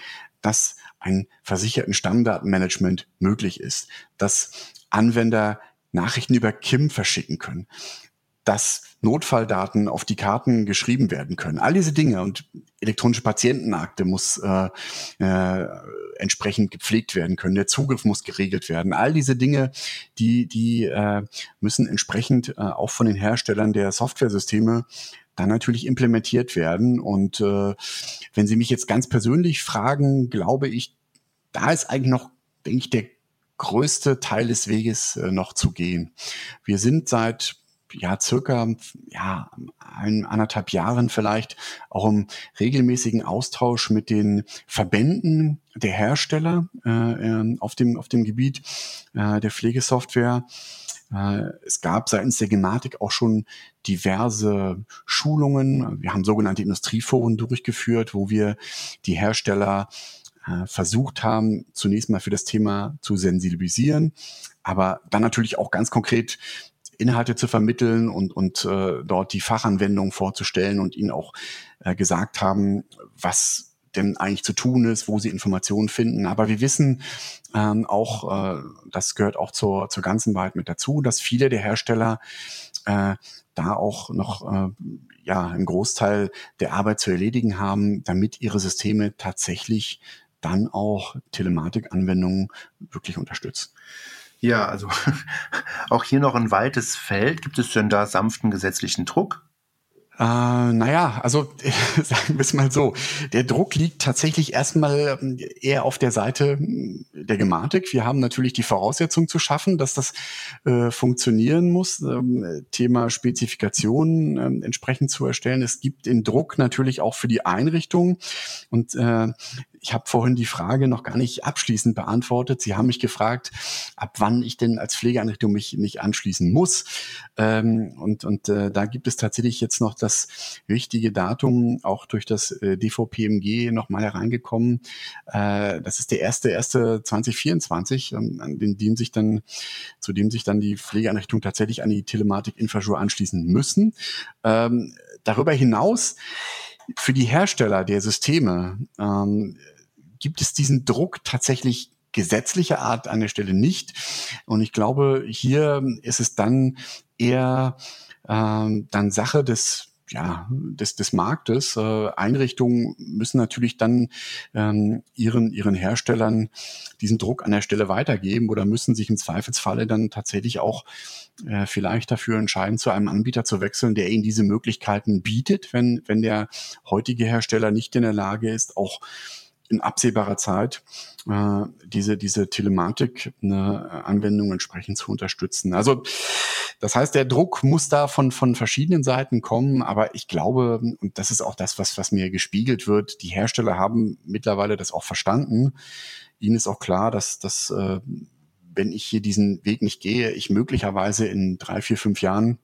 S1: dass ein versicherten Stammdatenmanagement möglich ist, dass Anwender Nachrichten über K I M verschicken können, dass Notfalldaten auf die Karten geschrieben werden können. All diese Dinge und elektronische Patientenakte muss äh, äh, entsprechend gepflegt werden können. Der Zugriff muss geregelt werden. All diese Dinge, die die äh, müssen entsprechend äh, auch von den Herstellern der Softwaresysteme dann natürlich implementiert werden. Und äh, wenn Sie mich jetzt ganz persönlich fragen, glaube ich, da ist eigentlich noch, denke ich, der größte Teil des Weges äh, noch zu gehen. Wir sind seit ja circa ja ein, anderthalb Jahren vielleicht auch im regelmäßigen Austausch mit den Verbänden der Hersteller äh, auf dem auf dem Gebiet äh, der Pflegesoftware. Äh, es gab seitens der Gematik auch schon diverse Schulungen. Wir haben sogenannte Industrieforen durchgeführt, wo wir die Hersteller versucht haben, zunächst mal für das Thema zu sensibilisieren, aber dann natürlich auch ganz konkret Inhalte zu vermitteln und, und äh, dort die Fachanwendung vorzustellen und ihnen auch äh, gesagt haben, was denn eigentlich zu tun ist, wo sie Informationen finden. Aber wir wissen ähm, auch, äh, das gehört auch zur, zur ganzen Wahrheit mit dazu, dass viele der Hersteller äh, da auch noch äh, ja einen Großteil der Arbeit zu erledigen haben, damit ihre Systeme tatsächlich dann auch Telematikanwendungen wirklich unterstützen.
S3: Ja, also auch hier noch ein weites Feld. Gibt es denn da sanften gesetzlichen Druck?
S1: Äh, naja, also sagen wir es mal so. Der Druck liegt tatsächlich erstmal eher auf der Seite der Gematik. Wir haben natürlich die Voraussetzung zu schaffen, dass das äh, funktionieren muss. Ähm, Thema Spezifikationen ähm, entsprechend zu erstellen. Es gibt den Druck natürlich auch für die Einrichtung. Und äh, ich habe vorhin die Frage noch gar nicht abschließend beantwortet. Sie haben mich gefragt, ab wann ich denn als Pflegeeinrichtung mich, mich anschließen muss. Ähm, und und äh, da gibt es tatsächlich jetzt noch das richtige Datum, auch durch das äh, D V P M G nochmal hereingekommen. Äh, das ist der erste erste zweitausendvierundzwanzig, ähm, an den, dem sich dann, zu dem sich dann die Pflegeeinrichtungen tatsächlich an die Telematik-Infrastruktur anschließen müssen. Ähm, darüber hinaus, für die Hersteller der Systeme ähm, gibt es diesen Druck tatsächlich gesetzlicher Art an der Stelle nicht. Und ich glaube, hier ist es dann eher ähm, dann Sache des ja, des, des Marktes. Äh, Einrichtungen müssen natürlich dann ähm, ihren, ihren Herstellern diesen Druck an der Stelle weitergeben oder müssen sich im Zweifelsfalle dann tatsächlich auch äh, vielleicht dafür entscheiden, zu einem Anbieter zu wechseln, der ihnen diese Möglichkeiten bietet, wenn, wenn der heutige Hersteller nicht in der Lage ist, auch in absehbarer Zeit äh, diese diese Telematik eine Anwendung entsprechend zu unterstützen. Also das heißt, der Druck muss da von von verschiedenen Seiten kommen, aber ich glaube, und das ist auch das, was was mir gespiegelt wird, die Hersteller haben mittlerweile das auch verstanden. Ihnen ist auch klar, dass dass äh, wenn ich hier diesen Weg nicht gehe, ich möglicherweise in drei, vier, fünf Jahren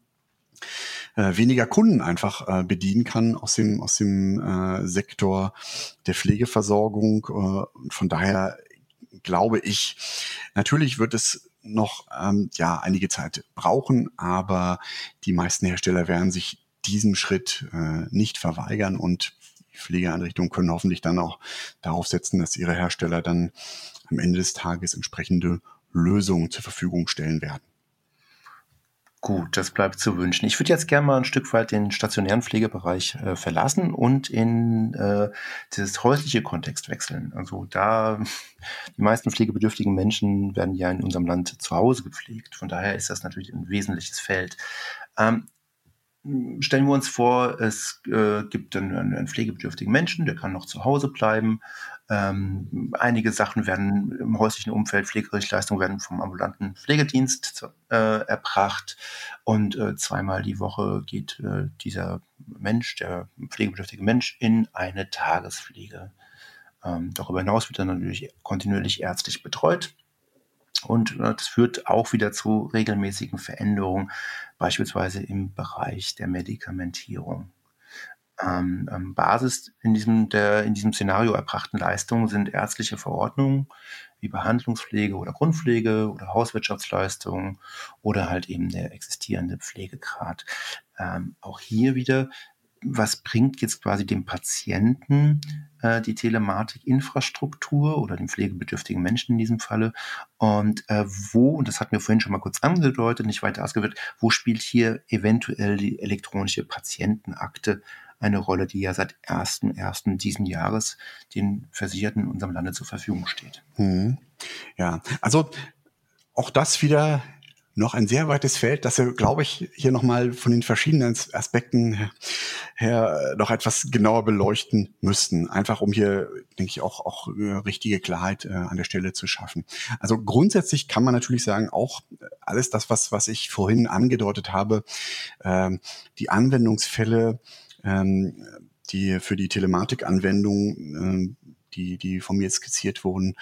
S1: Äh, weniger Kunden einfach äh, bedienen kann aus dem aus dem äh, Sektor der Pflegeversorgung. Äh, und von daher glaube ich, natürlich wird es noch ähm, ja einige Zeit brauchen, aber die meisten Hersteller werden sich diesem Schritt äh, nicht verweigern und die Pflegeeinrichtungen können hoffentlich dann auch darauf setzen, dass ihre Hersteller dann am Ende des Tages entsprechende Lösungen zur Verfügung stellen werden.
S3: Gut, das bleibt zu wünschen. Ich würde jetzt gerne mal ein Stück weit den stationären Pflegebereich äh, verlassen und in äh, das häusliche Kontext wechseln. Also da, die meisten pflegebedürftigen Menschen werden ja in unserem Land zu Hause gepflegt. Von daher ist das natürlich ein wesentliches Feld. Ähm, Stellen wir uns vor, es äh, gibt einen, einen pflegebedürftigen Menschen, der kann noch zu Hause bleiben. Ähm, einige Sachen werden im häuslichen Umfeld, pflegerische Leistungen werden vom ambulanten Pflegedienst äh, erbracht. Und äh, zweimal die Woche geht äh, dieser Mensch, der pflegebedürftige Mensch, in eine Tagespflege. Ähm, darüber hinaus wird er natürlich kontinuierlich ärztlich betreut. Und äh, das führt auch wieder zu regelmäßigen Veränderungen, beispielsweise im Bereich der Medikamentierung. Ähm, ähm, Basis in diesem, der in diesem Szenario erbrachten Leistungen sind ärztliche Verordnungen wie Behandlungspflege oder Grundpflege oder Hauswirtschaftsleistungen oder halt eben der existierende Pflegegrad. Ähm, auch hier wieder, was bringt jetzt quasi dem Patienten äh, die Telematikinfrastruktur oder dem pflegebedürftigen Menschen in diesem Falle? Und äh, wo, und das hatten wir vorhin schon mal kurz angedeutet, nicht weiter ausgeführt, wo spielt hier eventuell die elektronische Patientenakte eine Rolle, die ja seit ersten ersten diesen Jahres den Versicherten in unserem Lande zur Verfügung steht?
S1: Hm. Ja, also auch das wieder noch ein sehr weites Feld, das wir, glaube ich, hier nochmal von den verschiedenen Aspekten her, her noch etwas genauer beleuchten müssten. Einfach um hier, denke ich, auch, auch richtige Klarheit äh, an der Stelle zu schaffen. Also grundsätzlich kann man natürlich sagen, auch alles das, was, was ich vorhin angedeutet habe, ähm, die Anwendungsfälle, ähm, die für die Telematikanwendung, ähm, die, die von mir skizziert wurden,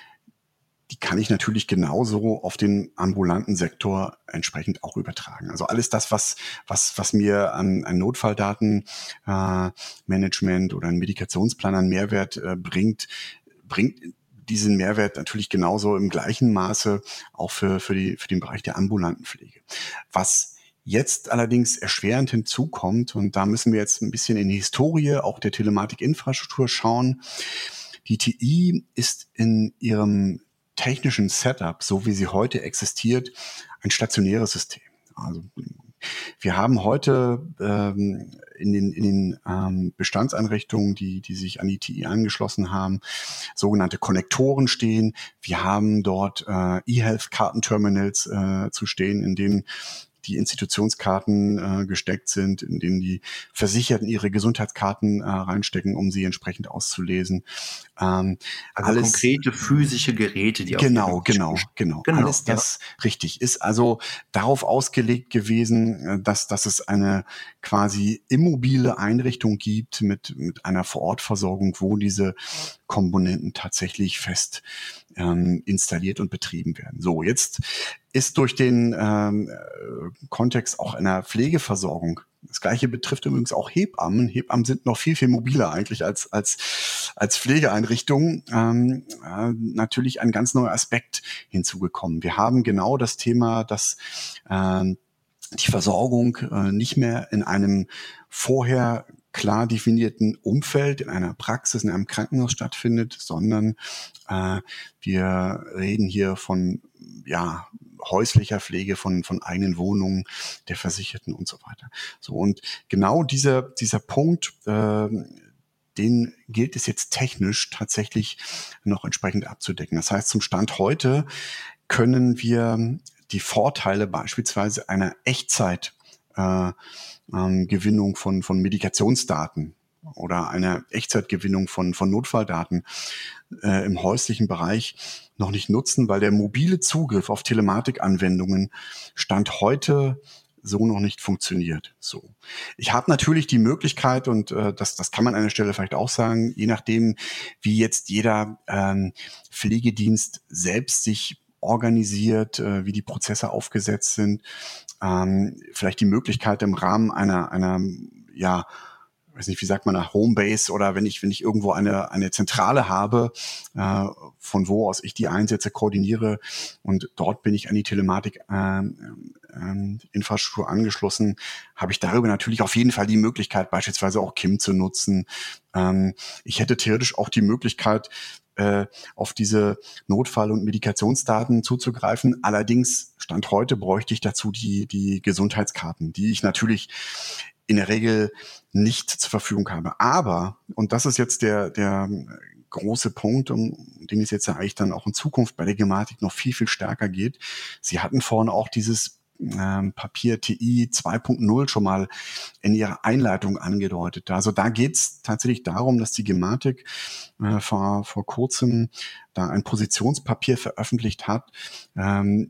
S1: die kann ich natürlich genauso auf den ambulanten Sektor entsprechend auch übertragen. Also alles das, was was was mir an, an Notfalldatenmanagement äh, oder ein Medikationsplan an Mehrwert äh, bringt, bringt diesen Mehrwert natürlich genauso im gleichen Maße auch für für die für den Bereich der ambulanten Pflege. Was jetzt allerdings erschwerend hinzukommt, und da müssen wir jetzt ein bisschen in die Historie auch der Telematikinfrastruktur schauen. Die T I ist in ihrem technischen Setup, so wie sie heute existiert, ein stationäres System. Also wir haben heute ähm, in den, in den ähm, Bestandseinrichtungen, die, die sich an die T I angeschlossen haben, sogenannte Konnektoren stehen. Wir haben dort äh, E-Health-Kartenterminals äh, zu stehen, in denen die Institutionskarten äh, gesteckt sind, in denen die Versicherten ihre Gesundheitskarten äh, reinstecken, um sie entsprechend auszulesen. Ähm,
S3: Also
S1: alles,
S3: konkrete physische Geräte, die
S1: genau,
S3: auf
S1: genau, genau,
S3: genau,
S1: alles das ja. Richtig ist also darauf ausgelegt gewesen, dass dass es eine quasi immobile Einrichtung gibt mit mit einer Vorortversorgung, wo diese Komponenten tatsächlich fest ähm, installiert und betrieben werden. So, jetzt ist durch den ähm, Kontext auch einer Pflegeversorgung. Das Gleiche betrifft übrigens auch Hebammen. Hebammen sind noch viel, viel mobiler eigentlich als als als Pflegeeinrichtungen. Ähm, äh, natürlich ein ganz neuer Aspekt hinzugekommen. Wir haben genau das Thema, dass ähm, die Versorgung äh, nicht mehr in einem vorher klar definierten Umfeld, in einer Praxis, in einem Krankenhaus stattfindet, sondern äh, wir reden hier von ja häuslicher Pflege, von von eigenen Wohnungen der Versicherten und so weiter. So, und genau dieser dieser Punkt, äh, den gilt es jetzt technisch tatsächlich noch entsprechend abzudecken. Das heißt, zum Stand heute können wir die Vorteile beispielsweise einer Echtzeit äh, ähm, Gewinnung von von Medikationsdaten oder einer Echtzeitgewinnung von von Notfalldaten äh, im häuslichen Bereich noch nicht nutzen, weil der mobile Zugriff auf Telematikanwendungen Stand heute so noch nicht funktioniert. So, ich habe natürlich die Möglichkeit, und äh, das das kann man an der Stelle vielleicht auch sagen, je nachdem, wie jetzt jeder ähm, Pflegedienst selbst sich organisiert, äh, wie die Prozesse aufgesetzt sind, ähm, vielleicht die Möglichkeit im Rahmen einer einer ja weiß nicht, wie sagt man, eine Homebase, oder wenn ich wenn ich irgendwo eine eine Zentrale habe, äh, von wo aus ich die Einsätze koordiniere, und dort bin ich an die Telematik ähm, ähm, Infrastruktur angeschlossen, habe ich darüber natürlich auf jeden Fall die Möglichkeit, beispielsweise auch K I M zu nutzen. Ähm, ich hätte theoretisch auch die Möglichkeit, äh, auf diese Notfall- und Medikationsdaten zuzugreifen. Allerdings, Stand heute, bräuchte ich dazu die die Gesundheitskarten, die ich natürlich in der Regel nicht zur Verfügung habe. Aber, und das ist jetzt der der große Punkt, um den es jetzt ja eigentlich dann auch in Zukunft bei der Gematik noch viel, viel stärker geht. Sie hatten vorhin auch dieses ähm, Papier T I zwei Punkt null schon mal in ihrer Einleitung angedeutet. Also da geht es tatsächlich darum, dass die Gematik äh, vor, vor kurzem da ein Positionspapier veröffentlicht hat, ähm,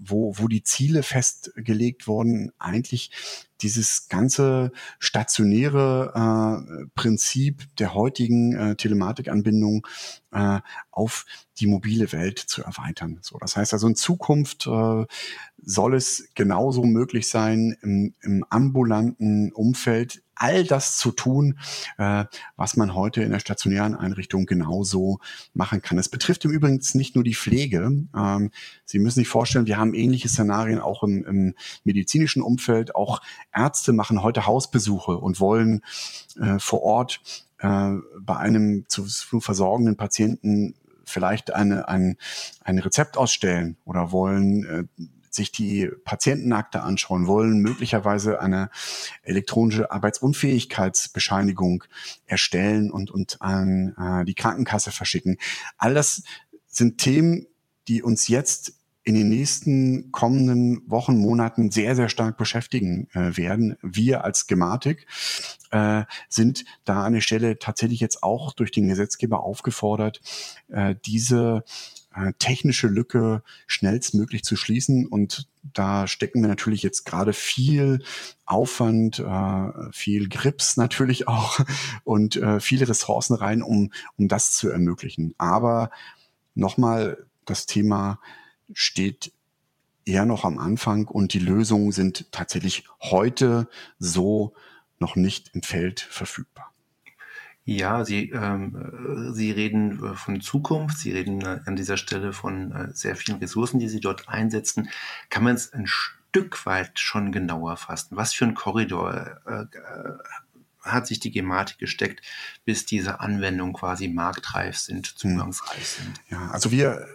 S1: wo, wo die Ziele festgelegt wurden, eigentlich dieses ganze stationäre äh, Prinzip der heutigen äh, Telematikanbindung äh, auf die mobile Welt zu erweitern. So, das heißt also in Zukunft äh, soll es genauso möglich sein, im, im ambulanten Umfeld all das zu tun, äh, was man heute in der stationären Einrichtung genauso machen kann. Es betrifft im Übrigen nicht nur die Pflege. Ähm, Sie müssen sich vorstellen, wir haben ähnliche Szenarien auch im, im medizinischen Umfeld. Auch Ärzte machen heute Hausbesuche und wollen äh, vor Ort äh, bei einem zu, zu versorgenden Patienten vielleicht eine, ein, ein Rezept ausstellen oder wollen äh, sich die Patientenakte anschauen, wollen möglicherweise eine elektronische Arbeitsunfähigkeitsbescheinigung erstellen und, und an äh, die Krankenkasse verschicken. All das sind Themen, die uns jetzt in den nächsten kommenden Wochen, Monaten sehr, sehr stark beschäftigen äh, werden. Wir als Gematik äh, sind da an der Stelle tatsächlich jetzt auch durch den Gesetzgeber aufgefordert, äh, diese technische Lücke schnellstmöglich zu schließen. Und da stecken wir natürlich jetzt gerade viel Aufwand, äh, viel Grips natürlich auch und äh, viele Ressourcen rein, um, um das zu ermöglichen. Aber nochmal, das Thema steht eher noch am Anfang und die Lösungen sind tatsächlich heute so noch nicht im Feld verfügbar.
S3: Ja, Sie, ähm, Sie reden von Zukunft, Sie reden äh, an dieser Stelle von äh, sehr vielen Ressourcen, die Sie dort einsetzen. Kann man es ein Stück weit schon genauer fassen? Was für ein Korridor äh, äh, hat sich die Gematik gesteckt, bis diese Anwendungen quasi marktreif sind, zugangsreif sind?
S1: Ja, also wir,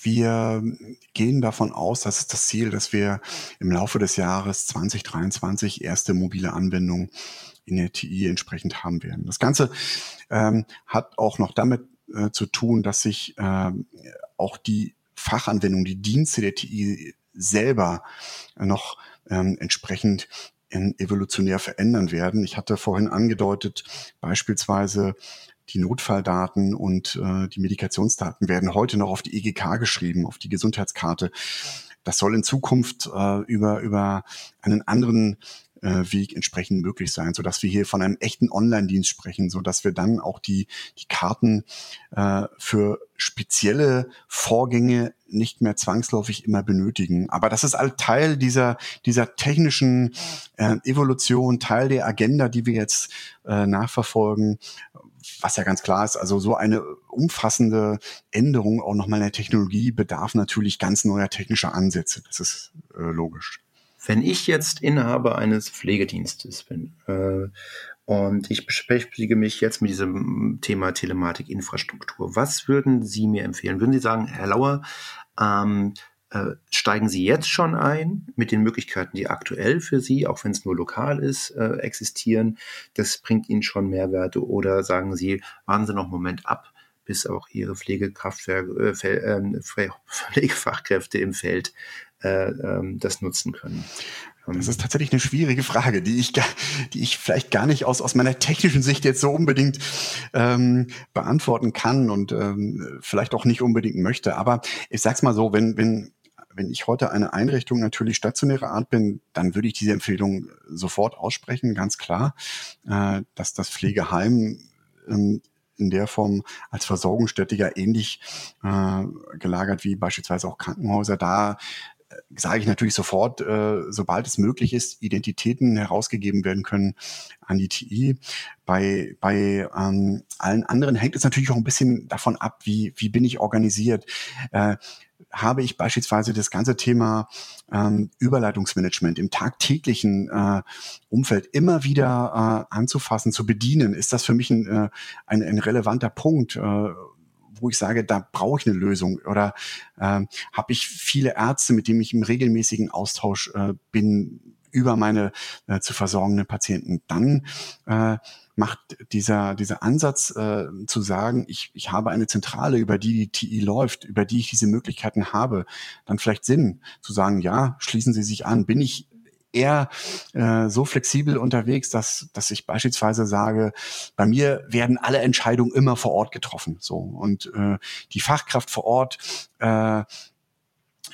S1: wir gehen davon aus, das ist das Ziel, dass wir im Laufe des Jahres zwanzig dreiundzwanzig erste mobile Anwendungen in der T I entsprechend haben werden. Das Ganze ähm, hat auch noch damit äh, zu tun, dass sich ähm, auch die Fachanwendung, die Dienste der T I selber äh, noch ähm, entsprechend in evolutionär verändern werden. Ich hatte vorhin angedeutet, beispielsweise die Notfalldaten und äh, die Medikationsdaten werden heute noch auf die E G K geschrieben, auf die Gesundheitskarte. Das soll in Zukunft äh, über, über einen anderen Weg entsprechend möglich sein, so dass wir hier von einem echten Online-Dienst sprechen, so dass wir dann auch die die Karten äh, für spezielle Vorgänge nicht mehr zwangsläufig immer benötigen. Aber das ist all Teil dieser dieser technischen äh, Evolution, Teil der Agenda, die wir jetzt äh, nachverfolgen. Was ja ganz klar ist, also so eine umfassende Änderung auch nochmal in der Technologie bedarf natürlich ganz neuer technischer Ansätze. Das ist äh, logisch.
S3: Wenn ich jetzt Inhaber eines Pflegedienstes bin äh, und ich beschäftige mich jetzt mit diesem Thema Telematikinfrastruktur, was würden Sie mir empfehlen? Würden Sie sagen, Herr Lauer, ähm, äh, steigen Sie jetzt schon ein mit den Möglichkeiten, die aktuell für Sie, auch wenn es nur lokal ist, äh, existieren? Das bringt Ihnen schon Mehrwerte. Oder sagen Sie, warten Sie noch einen Moment ab, bis auch Ihre Pflegekraftwerke, äh, äh, Pflegefachkräfte im Feld Äh, ähm, das nutzen können.
S1: Das ist tatsächlich eine schwierige Frage, die ich, die ich vielleicht gar nicht aus, aus meiner technischen Sicht jetzt so unbedingt ähm, beantworten kann und ähm, vielleicht auch nicht unbedingt möchte. Aber ich sag's mal so, wenn, wenn, wenn ich heute eine Einrichtung natürlich stationärer Art bin, dann würde ich diese Empfehlung sofort aussprechen, ganz klar, äh, dass das Pflegeheim ähm, in der Form als Versorgungsstätte ja ähnlich äh, gelagert wie beispielsweise auch Krankenhäuser. Da sage ich natürlich sofort, äh, sobald es möglich ist, Identitäten herausgegeben werden können an die T I. Bei, bei ähm, allen anderen hängt es natürlich auch ein bisschen davon ab, wie, wie bin ich organisiert. Äh, habe ich beispielsweise das ganze Thema ähm, Überleitungsmanagement im tagtäglichen äh, Umfeld immer wieder äh, anzufassen, zu bedienen, ist das für mich ein, äh, ein, ein relevanter Punkt, äh, wo ich sage, da brauche ich eine Lösung. Oder ähm, habe ich viele Ärzte, mit denen ich im regelmäßigen Austausch äh, bin über meine äh, zu versorgenden Patienten. Dann äh, macht dieser dieser Ansatz äh, zu sagen, ich ich habe eine Zentrale, über die die T I läuft, über die ich diese Möglichkeiten habe, dann vielleicht Sinn zu sagen, ja, schließen Sie sich an. Bin ich eher äh, so flexibel unterwegs, dass dass ich beispielsweise sage, bei mir werden alle Entscheidungen immer vor Ort getroffen, so, und äh, die Fachkraft vor Ort äh,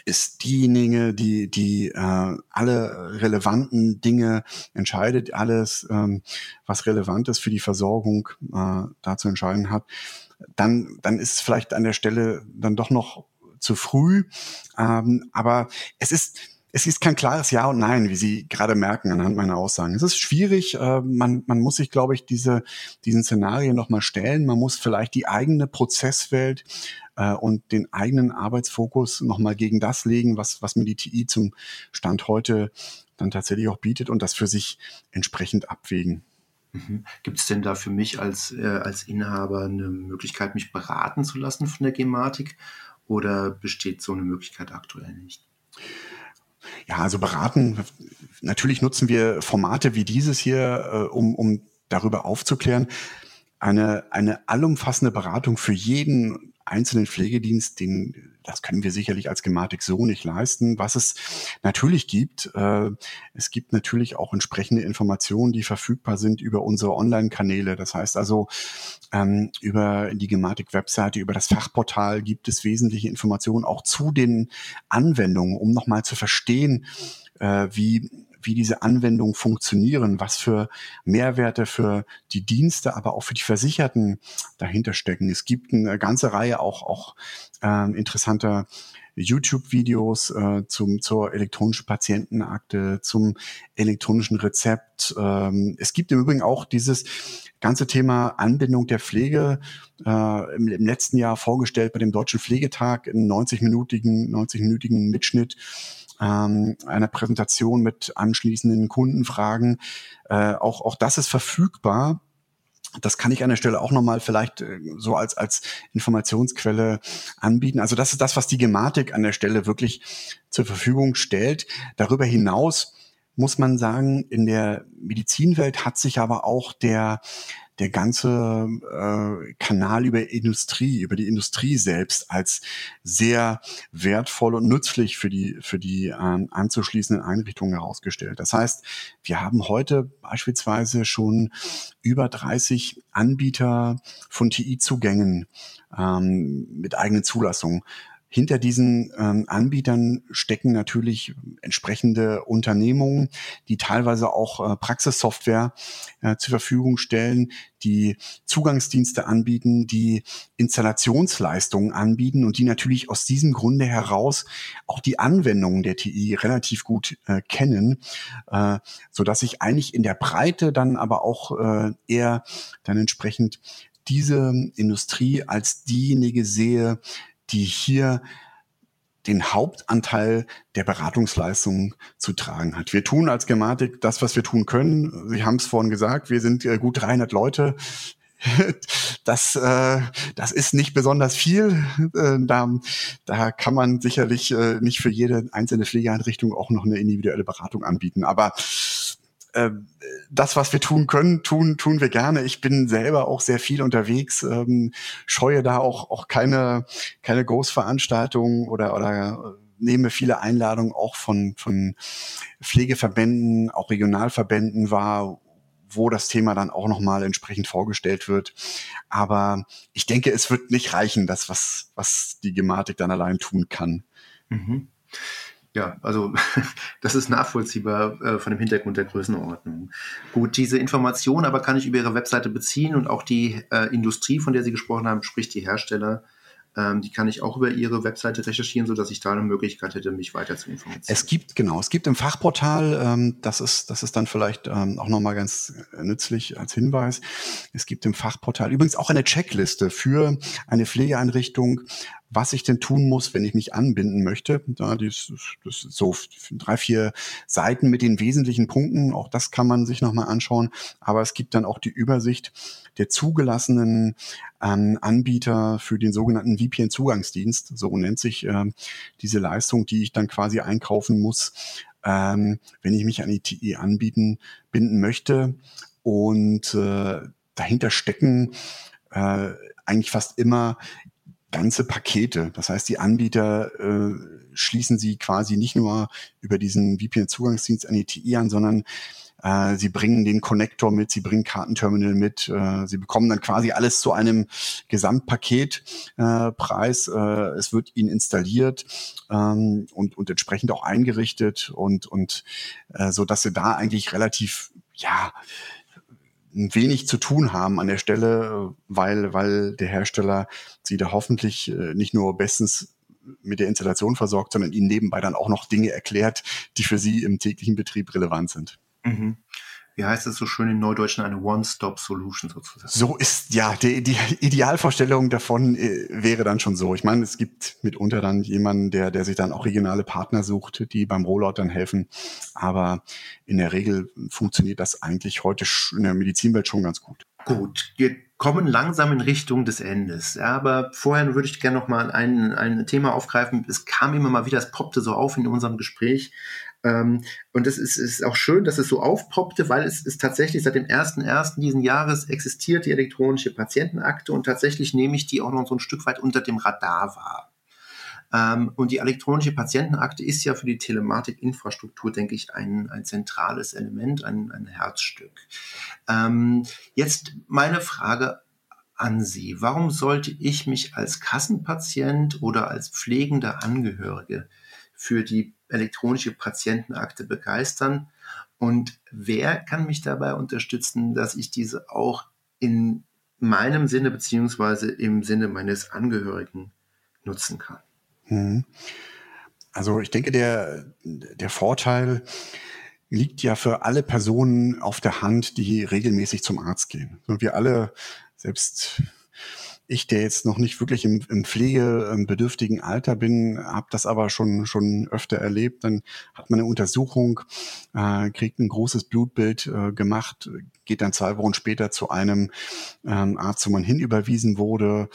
S1: ist diejenige, die die äh, alle relevanten Dinge entscheidet, alles, ähm, was relevant ist für die Versorgung, äh, da zu entscheiden hat, dann dann ist es vielleicht an der Stelle dann doch noch zu früh. Ähm, aber es ist Es ist kein klares Ja und Nein, wie Sie gerade merken anhand meiner Aussagen. Es ist schwierig. Äh, man, man muss sich, glaube ich, diese, diesen Szenarien nochmal stellen. Man muss vielleicht die eigene Prozesswelt äh, und den eigenen Arbeitsfokus nochmal gegen das legen, was, was mir die T I zum Stand heute dann tatsächlich auch bietet und das für sich entsprechend abwägen.
S3: Mhm. Gibt es denn da für mich als, äh, als Inhaber eine Möglichkeit, mich beraten zu lassen von der Gematik, oder besteht so eine Möglichkeit aktuell nicht?
S1: Ja, also beraten, natürlich nutzen wir Formate wie dieses hier, äh, um, um darüber aufzuklären. Eine, eine allumfassende Beratung für jeden einzelnen Pflegedienst, den, das können wir sicherlich als Gematik so nicht leisten. Was es natürlich gibt, äh, es gibt natürlich auch entsprechende Informationen, die verfügbar sind über unsere Online-Kanäle. Das heißt also, ähm, über die Gematik-Webseite, über das Fachportal gibt es wesentliche Informationen auch zu den Anwendungen, um nochmal zu verstehen, äh, wie wie diese Anwendungen funktionieren, was für Mehrwerte für die Dienste, aber auch für die Versicherten dahinter stecken. Es gibt eine ganze Reihe auch, auch äh, interessanter YouTube-Videos äh, zum, zur elektronischen Patientenakte, zum elektronischen Rezept. Ähm, es gibt im Übrigen auch dieses ganze Thema Anbindung der Pflege äh, im, im letzten Jahr vorgestellt bei dem Deutschen Pflegetag, einen neunzig-minütigen, neunzig-minütigen Mitschnitt ähm, einer Präsentation mit anschließenden Kundenfragen. Äh, auch, auch das ist verfügbar. Das kann ich an der Stelle auch nochmal vielleicht äh, so als, als Informationsquelle anbieten. Also das ist das, was die Gematik an der Stelle wirklich zur Verfügung stellt. Darüber hinaus muss man sagen, in der Medizinwelt hat sich aber auch der der ganze äh, Kanal über Industrie, über die Industrie selbst als sehr wertvoll und nützlich für die für die ähm, anzuschließenden Einrichtungen herausgestellt. Das heißt, wir haben heute beispielsweise schon über dreißig Anbieter von T I-Zugängen ähm, mit eigenen Zulassungen. Hinter diesen ähm, Anbietern stecken natürlich entsprechende Unternehmungen, die teilweise auch äh, Praxissoftware äh, zur Verfügung stellen, die Zugangsdienste anbieten, die Installationsleistungen anbieten und die natürlich aus diesem Grunde heraus auch die Anwendungen der T I relativ gut äh, kennen, äh, so dass ich eigentlich in der Breite dann aber auch äh, eher dann entsprechend diese Industrie als diejenige sehe, die hier den Hauptanteil der Beratungsleistung zu tragen hat. Wir tun als Gematik das, was wir tun können. Sie haben es vorhin gesagt, wir sind äh, gut dreihundert Leute. Das, äh, das ist nicht besonders viel. Äh, da, da kann man sicherlich äh, nicht für jede einzelne Pflegeeinrichtung auch noch eine individuelle Beratung anbieten. Aber das, was wir tun können, tun, tun wir gerne. Ich bin selber auch sehr viel unterwegs, ähm, scheue da auch, auch keine, keine Großveranstaltungen oder, oder nehme viele Einladungen auch von, von Pflegeverbänden, auch Regionalverbänden wahr, wo das Thema dann auch nochmal entsprechend vorgestellt wird. Aber ich denke, es wird nicht reichen, das, was, was die Gematik dann allein tun kann.
S3: Mhm. Ja, also das ist nachvollziehbar äh, von dem Hintergrund der Größenordnung. Gut, diese Information aber kann ich über Ihre Webseite beziehen und auch die äh, Industrie, von der Sie gesprochen haben, sprich die Hersteller, ähm, die kann ich auch über Ihre Webseite recherchieren, sodass ich da eine Möglichkeit hätte, mich weiter zu informieren.
S1: Es gibt, genau, es gibt im Fachportal, ähm, das ist, das ist dann vielleicht ähm, auch nochmal ganz nützlich als Hinweis, es gibt im Fachportal übrigens auch eine Checkliste für eine Pflegeeinrichtung, was ich denn tun muss, wenn ich mich anbinden möchte. Ja, das, das ist so drei, vier Seiten mit den wesentlichen Punkten. Auch das kann man sich nochmal anschauen. Aber es gibt dann auch die Übersicht der zugelassenen ähm, Anbieter für den sogenannten V P N-Zugangsdienst. So nennt sich äh, diese Leistung, die ich dann quasi einkaufen muss, ähm, wenn ich mich an die T I anbieten, binden möchte. Und äh, dahinter stecken äh, eigentlich fast immer ganze Pakete. Das heißt, die Anbieter äh, schließen sie quasi nicht nur über diesen V P N-Zugangsdienst an die T I an, sondern Äh, sie bringen den Konnektor mit, sie bringen Kartenterminal mit, äh, sie bekommen dann quasi alles zu einem Gesamtpaketpreis. Äh, äh, es wird ihnen installiert ähm, und, und entsprechend auch eingerichtet und, und äh, so, dass sie da eigentlich relativ, ja, wenig zu tun haben an der Stelle, weil, weil der Hersteller sie da hoffentlich äh, nicht nur bestens mit der Installation versorgt, sondern ihnen nebenbei dann auch noch Dinge erklärt, die für sie im täglichen Betrieb relevant sind.
S3: Mhm. Wie heißt es so schön in Neudeutschen, eine One-Stop-Solution sozusagen?
S1: So ist, ja, die, die Idealvorstellung davon äh, wäre dann schon so. Ich meine, es gibt mitunter dann jemanden, der, der sich dann auch regionale Partner sucht, die beim Rollout dann helfen. Aber in der Regel funktioniert das eigentlich heute in der Medizinwelt schon ganz gut.
S3: Gut, wir kommen langsam in Richtung des Endes. Ja, aber vorher würde ich gerne noch mal ein, ein Thema aufgreifen. Es kam immer mal wieder, es poppte so auf in unserem Gespräch. Ähm, und es ist, ist auch schön, dass es so aufpoppte, weil es ist tatsächlich seit dem ersten ersten diesen Jahres existiert die elektronische Patientenakte und tatsächlich nehme ich die auch noch so ein Stück weit unter dem Radar wahr. Ähm, und die elektronische Patientenakte ist ja für die Telematikinfrastruktur, denke ich, ein, ein zentrales Element, ein, ein Herzstück. Ähm, jetzt meine Frage an Sie. Warum sollte ich mich als Kassenpatient oder als pflegender Angehörige für die elektronische Patientenakte begeistern? Und wer kann mich dabei unterstützen, dass ich diese auch in meinem Sinne beziehungsweise im Sinne meines Angehörigen nutzen kann?
S1: Also ich denke, der, der Vorteil liegt ja für alle Personen auf der Hand, die regelmäßig zum Arzt gehen. Und wir alle, selbst ich, der jetzt noch nicht wirklich im, im pflegebedürftigen Alter bin, habe das aber schon schon öfter erlebt. Dann hat man eine Untersuchung, äh, kriegt ein großes Blutbild äh, gemacht, geht dann zwei Wochen später zu einem ähm, Arzt, wo man hinüberwiesen wurde.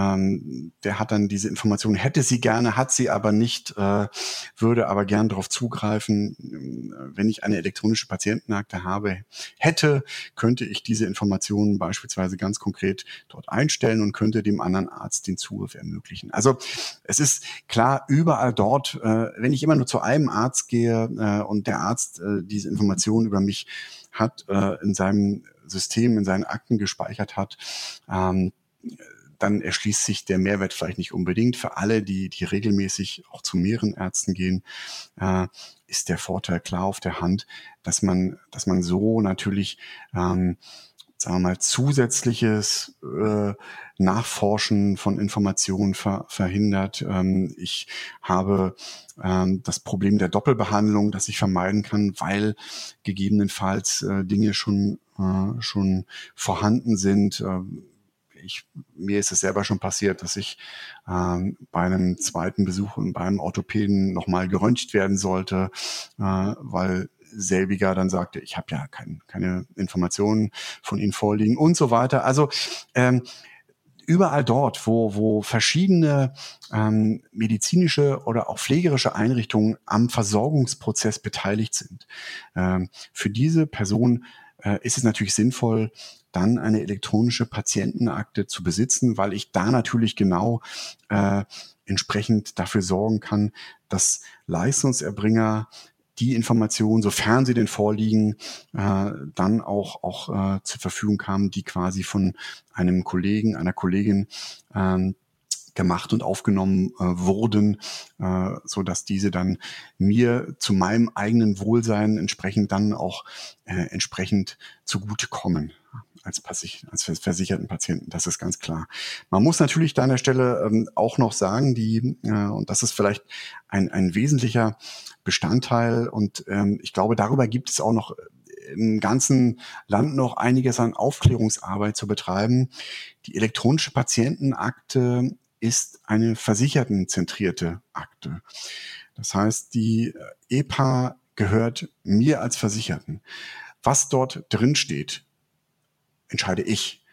S1: Ähm, der hat dann diese Information, hätte sie gerne, hat sie aber nicht, äh, würde aber gern darauf zugreifen. Wenn ich eine elektronische Patientenakte habe, hätte, könnte ich diese Informationen beispielsweise ganz konkret dort einstellen und könnte dem anderen Arzt den Zugriff ermöglichen. Also es ist klar, überall dort, äh, wenn ich immer nur zu einem Arzt gehe äh, und der Arzt äh, diese Informationen über mich hat, äh, in seinem System, in seinen Akten gespeichert hat, ähm, dann erschließt sich der Mehrwert vielleicht nicht unbedingt. Für alle, die, die regelmäßig auch zu mehreren Ärzten gehen, äh, ist der Vorteil klar auf der Hand, dass man, dass man so natürlich ähm, sagen wir mal, zusätzliches äh, Nachforschen von Informationen ver- verhindert. Ähm, ich habe ähm, das Problem der Doppelbehandlung, das ich vermeiden kann, weil gegebenenfalls äh, Dinge schon, äh, schon vorhanden sind. Ähm, ich, mir ist es selber schon passiert, dass ich ähm, bei einem zweiten Besuch beim Orthopäden nochmal geröntgt werden sollte, äh, weil selbiger dann sagte, ich habe ja kein, keine Informationen von Ihnen vorliegen und so weiter. Also ähm, überall dort, wo, wo verschiedene ähm, medizinische oder auch pflegerische Einrichtungen am Versorgungsprozess beteiligt sind, ähm, für diese Person äh, ist es natürlich sinnvoll, dann eine elektronische Patientenakte zu besitzen, weil ich da natürlich genau äh, entsprechend dafür sorgen kann, dass Leistungserbringer die Informationen, sofern sie denn vorliegen, äh, dann auch, auch äh, zur Verfügung haben, die quasi von einem Kollegen, einer Kollegin ähm, gemacht und aufgenommen äh, wurden, äh, so dass diese dann mir zu meinem eigenen Wohlsein entsprechend dann auch äh, entsprechend zugutekommen. Als, als versicherten Patienten, das ist ganz klar. Man muss natürlich da an der Stelle ähm, auch noch sagen, die äh, und das ist vielleicht ein, ein wesentlicher Bestandteil und ähm, ich glaube, darüber gibt es auch noch im ganzen Land noch einiges an Aufklärungsarbeit zu betreiben. Die elektronische Patientenakte ist eine versichertenzentrierte Akte. Das heißt, die E P A gehört mir als Versicherten. Was dort drin steht, entscheide ich.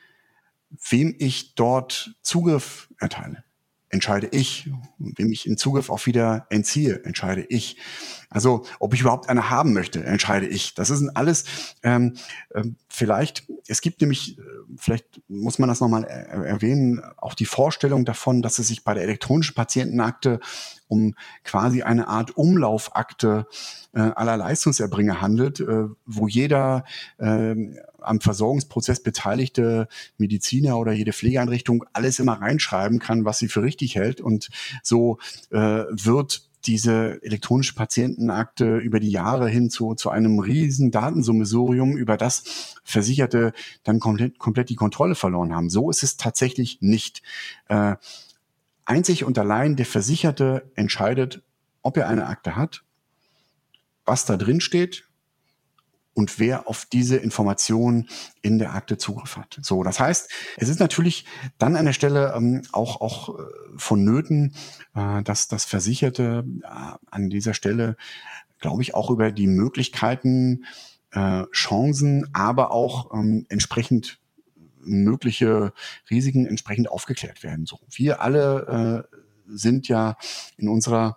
S1: Wem ich dort Zugriff erteile, entscheide ich. Wem ich den Zugriff auch wieder entziehe, entscheide ich. Also ob ich überhaupt eine haben möchte, entscheide ich. Das ist alles ähm, ähm, vielleicht, es gibt nämlich, äh, vielleicht muss man das nochmal er- erwähnen, auch die Vorstellung davon, dass es sich bei der elektronischen Patientenakte um quasi eine Art Umlaufakte äh, aller Leistungserbringer handelt, äh, wo jeder äh, am Versorgungsprozess beteiligte Mediziner oder jede Pflegeeinrichtung alles immer reinschreiben kann, was sie für richtig hält. Und so äh, wird diese elektronische Patientenakte über die Jahre hin zu, zu einem riesen Datensummesurium, über das Versicherte dann komplett, komplett die Kontrolle verloren haben. So ist es tatsächlich nicht. Äh, einzig und allein der Versicherte entscheidet, ob er eine Akte hat, was da drin steht und wer auf diese Informationen in der Akte Zugriff hat. So, das heißt, es ist natürlich dann an der Stelle ähm, auch auch äh, vonnöten, äh, dass das Versicherte äh, an dieser Stelle, glaube ich, auch über die Möglichkeiten, äh, Chancen, aber auch ähm, entsprechend mögliche Risiken entsprechend aufgeklärt werden. So, wir alle äh, sind ja in unserer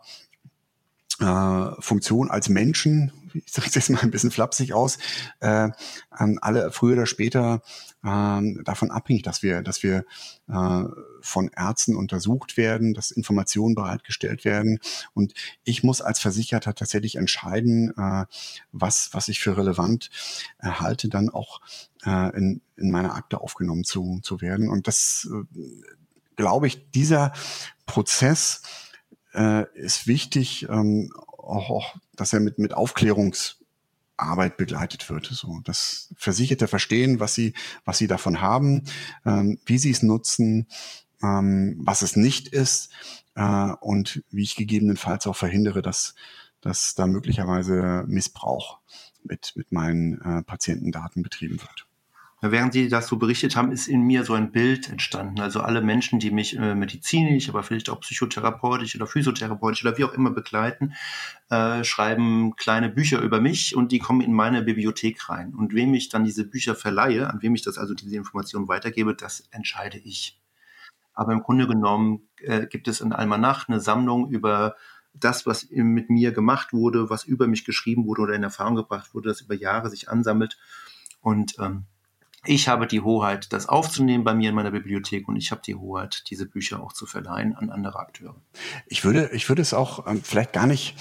S1: äh, Funktion als Menschen, ich sage jetzt mal ein bisschen flapsig aus, äh, alle früher oder später äh, davon abhängig, dass wir, dass wir äh, von Ärzten untersucht werden, dass Informationen bereitgestellt werden. Und ich muss als Versicherter tatsächlich entscheiden, äh, was, was ich für relevant erhalte, dann auch äh, in, in meine Akte aufgenommen zu, zu werden. Und das, äh, glaube ich, dieser Prozess äh, ist wichtig, ähm, auch, auch, dass er mit, mit Aufklärungsarbeit begleitet wird. So, dass Versicherte verstehen, was sie, was sie davon haben, ähm, wie sie es nutzen, ähm, was es nicht ist, äh, und wie ich gegebenenfalls auch verhindere, dass, dass da möglicherweise Missbrauch mit, mit meinen äh, Patientendaten betrieben wird.
S3: Während Sie das so berichtet haben, ist in mir so ein Bild entstanden. Also alle Menschen, die mich äh, medizinisch, aber vielleicht auch psychotherapeutisch oder physiotherapeutisch oder wie auch immer begleiten, äh, schreiben kleine Bücher über mich und die kommen in meine Bibliothek rein. Und wem ich dann diese Bücher verleihe, an wem ich das also diese Informationen weitergebe, das entscheide ich. Aber im Grunde genommen äh, gibt es in Almanach eine Sammlung über das, was mit mir gemacht wurde, was über mich geschrieben wurde oder in Erfahrung gebracht wurde, das über Jahre sich ansammelt. Und ähm, ich habe die Hoheit, das aufzunehmen bei mir in meiner Bibliothek und ich habe die Hoheit, diese Bücher auch zu verleihen an andere Akteure.
S1: Ich würde, ich würde es auch ähm, vielleicht gar nicht,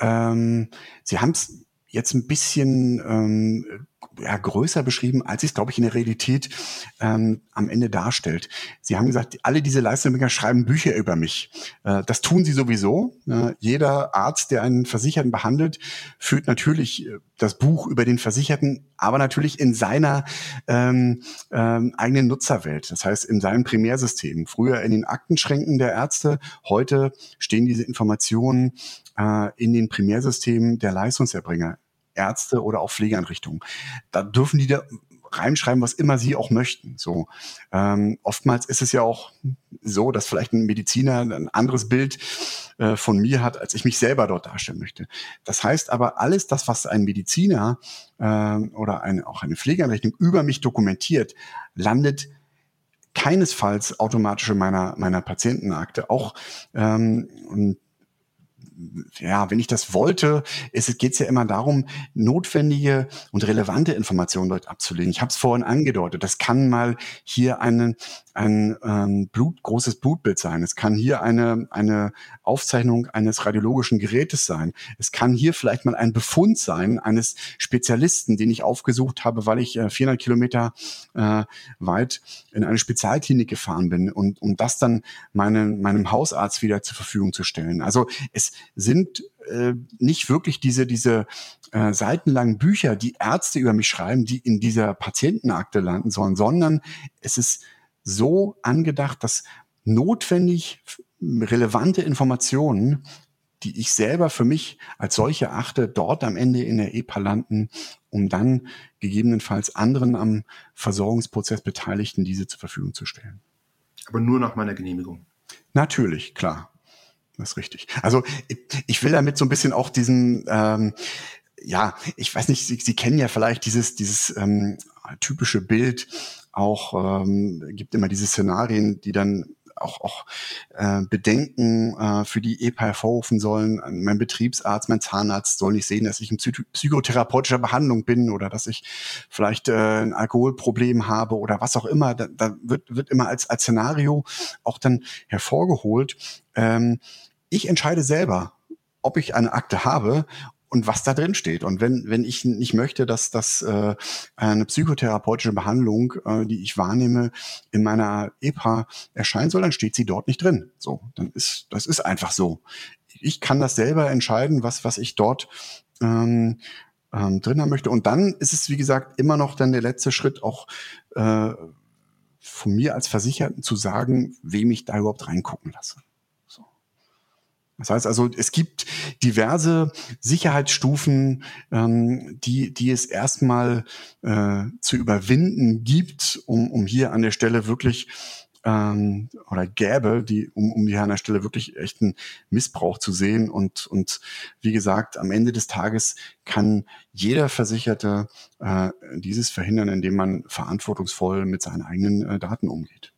S1: ähm, Sie haben es jetzt ein bisschen ähm, ja, größer beschrieben, als es, glaube ich, in der Realität ähm, am Ende darstellt. Sie haben gesagt, alle diese Leistungserbringer schreiben Bücher über mich. Äh, das tun sie sowieso. Äh, jeder Arzt, der einen Versicherten behandelt, führt natürlich äh, das Buch über den Versicherten, aber natürlich in seiner ähm, ähm, eigenen Nutzerwelt. Das heißt, in seinem Primärsystem. Früher in den Aktenschränken der Ärzte, heute stehen diese Informationen äh, in den Primärsystemen der Leistungserbringer. Ärzte oder auch Pflegeeinrichtungen. Da dürfen die da reinschreiben, was immer sie auch möchten. So, ähm, oftmals ist es ja auch so, dass vielleicht ein Mediziner ein anderes Bild äh, von mir hat, als ich mich selber dort darstellen möchte. Das heißt aber, alles das, was ein Mediziner äh, oder eine, auch eine Pflegeeinrichtung über mich dokumentiert, landet keinesfalls automatisch in meiner, meiner Patientenakte. Auch ähm, und ja, wenn ich das wollte, geht es ja immer darum, notwendige und relevante Informationen dort abzulegen. Ich habe es vorhin angedeutet, das kann mal hier eine, ein ähm, Blut, großes Blutbild sein. Es kann hier eine, eine Aufzeichnung eines radiologischen Gerätes sein. Es kann hier vielleicht mal ein Befund sein eines Spezialisten, den ich aufgesucht habe, weil ich äh, vierhundert Kilometer äh, weit in eine Spezialklinik gefahren bin und um das dann meinen, meinem Hausarzt wieder zur Verfügung zu stellen. Also es sind äh, nicht wirklich diese diese äh, seitenlangen Bücher, die Ärzte über mich schreiben, die in dieser Patientenakte landen sollen, sondern es ist so angedacht, dass notwendig relevante Informationen, die ich selber für mich als solche erachte, dort am Ende in der E P A landen, um dann gegebenenfalls anderen am Versorgungsprozess Beteiligten diese zur Verfügung zu stellen.
S3: Aber nur nach meiner Genehmigung.
S1: Natürlich, klar. Das ist richtig. Also ich will damit so ein bisschen auch diesen, ähm, ja, ich weiß nicht, Sie, Sie kennen ja vielleicht dieses dieses ähm, typische Bild, auch ähm, gibt immer diese Szenarien, die dann auch auch äh, Bedenken äh, für die E P A hervorrufen sollen. Mein Betriebsarzt, mein Zahnarzt soll nicht sehen, dass ich in psych- psychotherapeutischer Behandlung bin oder dass ich vielleicht äh, ein Alkoholproblem habe oder was auch immer. Da, da wird wird immer als als Szenario auch dann hervorgeholt. Ähm, ich entscheide selber, ob ich eine Akte habe und was da drin steht. Und wenn wenn ich nicht möchte, dass das äh, eine psychotherapeutische Behandlung, äh, die ich wahrnehme, in meiner E P A erscheinen soll, dann steht sie dort nicht drin. So, dann ist das ist einfach so. Ich kann das selber entscheiden, was was ich dort ähm, ähm, drin haben möchte. Und dann ist es, wie gesagt, immer noch dann der letzte Schritt, auch äh, von mir als Versicherten zu sagen, wem ich da überhaupt reingucken lasse. Das heißt also, es gibt diverse Sicherheitsstufen, ähm, die, die es erstmal äh, zu überwinden gibt, um, um hier an der Stelle wirklich ähm, oder gäbe, die, um, um hier an der Stelle wirklich echten Missbrauch zu sehen. Und, und wie gesagt, am Ende des Tages kann jeder Versicherte äh, dieses verhindern, indem man verantwortungsvoll mit seinen eigenen äh, Daten umgeht.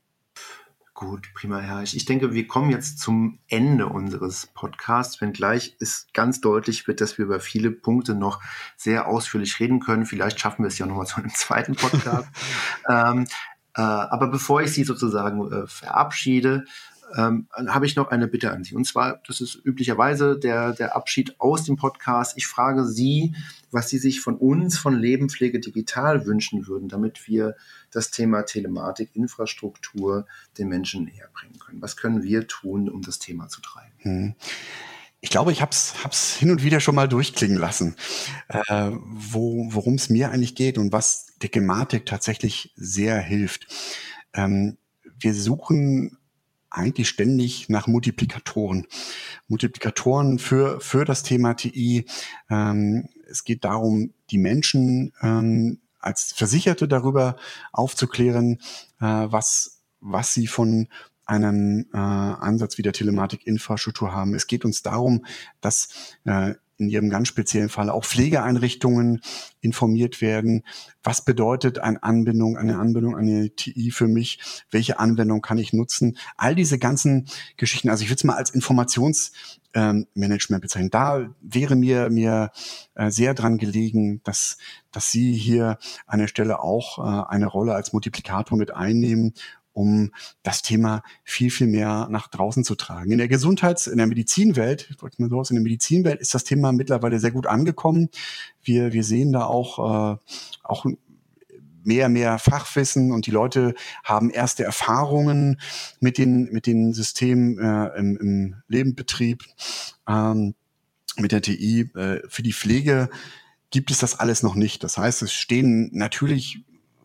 S3: Gut, prima, Herr Heich. Ich denke, wir kommen jetzt zum Ende unseres Podcasts, wenngleich es ganz deutlich wird, dass wir über viele Punkte noch sehr ausführlich reden können. Vielleicht schaffen wir es ja nochmal zu einem zweiten Podcast. ähm, äh, aber bevor ich Sie sozusagen äh, verabschiede, ähm, habe ich noch eine Bitte an Sie. Und zwar, das ist üblicherweise der, der Abschied aus dem Podcast. Ich frage Sie, was Sie sich von uns, von Leben Pflege Digital wünschen würden, damit wir das Thema Telematik, Infrastruktur den Menschen näher bringen können. Was können wir tun, um das Thema zu treiben?
S1: Hm. Ich glaube, ich habe es hin und wieder schon mal durchklingen lassen, äh, wo, worum es mir eigentlich geht und was der Gematik tatsächlich sehr hilft. Ähm, wir suchen eigentlich ständig nach Multiplikatoren. Multiplikatoren für, für das Thema T I. Ähm, es geht darum, die Menschen ähm, als Versicherte darüber aufzuklären, äh, was, was sie von einem äh, Ansatz wie der Telematik-Infrastruktur haben. Es geht uns darum, dass äh, in ihrem ganz speziellen Fall auch Pflegeeinrichtungen informiert werden. Was bedeutet eine Anbindung, eine Anbindung an eine T I für mich? Welche Anwendung kann ich nutzen? All diese ganzen Geschichten, also ich würde es mal als Informationsmanagement ähm, bezeichnen. Da wäre mir mir äh, sehr dran gelegen, dass dass Sie hier an der Stelle auch äh, eine Rolle als Multiplikator mit einnehmen, um das Thema viel, viel mehr nach draußen zu tragen. In der Gesundheits-, in der Medizinwelt, ich wollte mal so aus, in der Medizinwelt ist das Thema mittlerweile sehr gut angekommen. Wir, wir sehen da auch, äh, auch mehr, mehr Fachwissen und die Leute haben erste Erfahrungen mit den, mit den Systemen äh, im, im Lebensbetrieb, ähm, mit der T I. Äh, für die Pflege gibt es das alles noch nicht. Das heißt, es stehen natürlich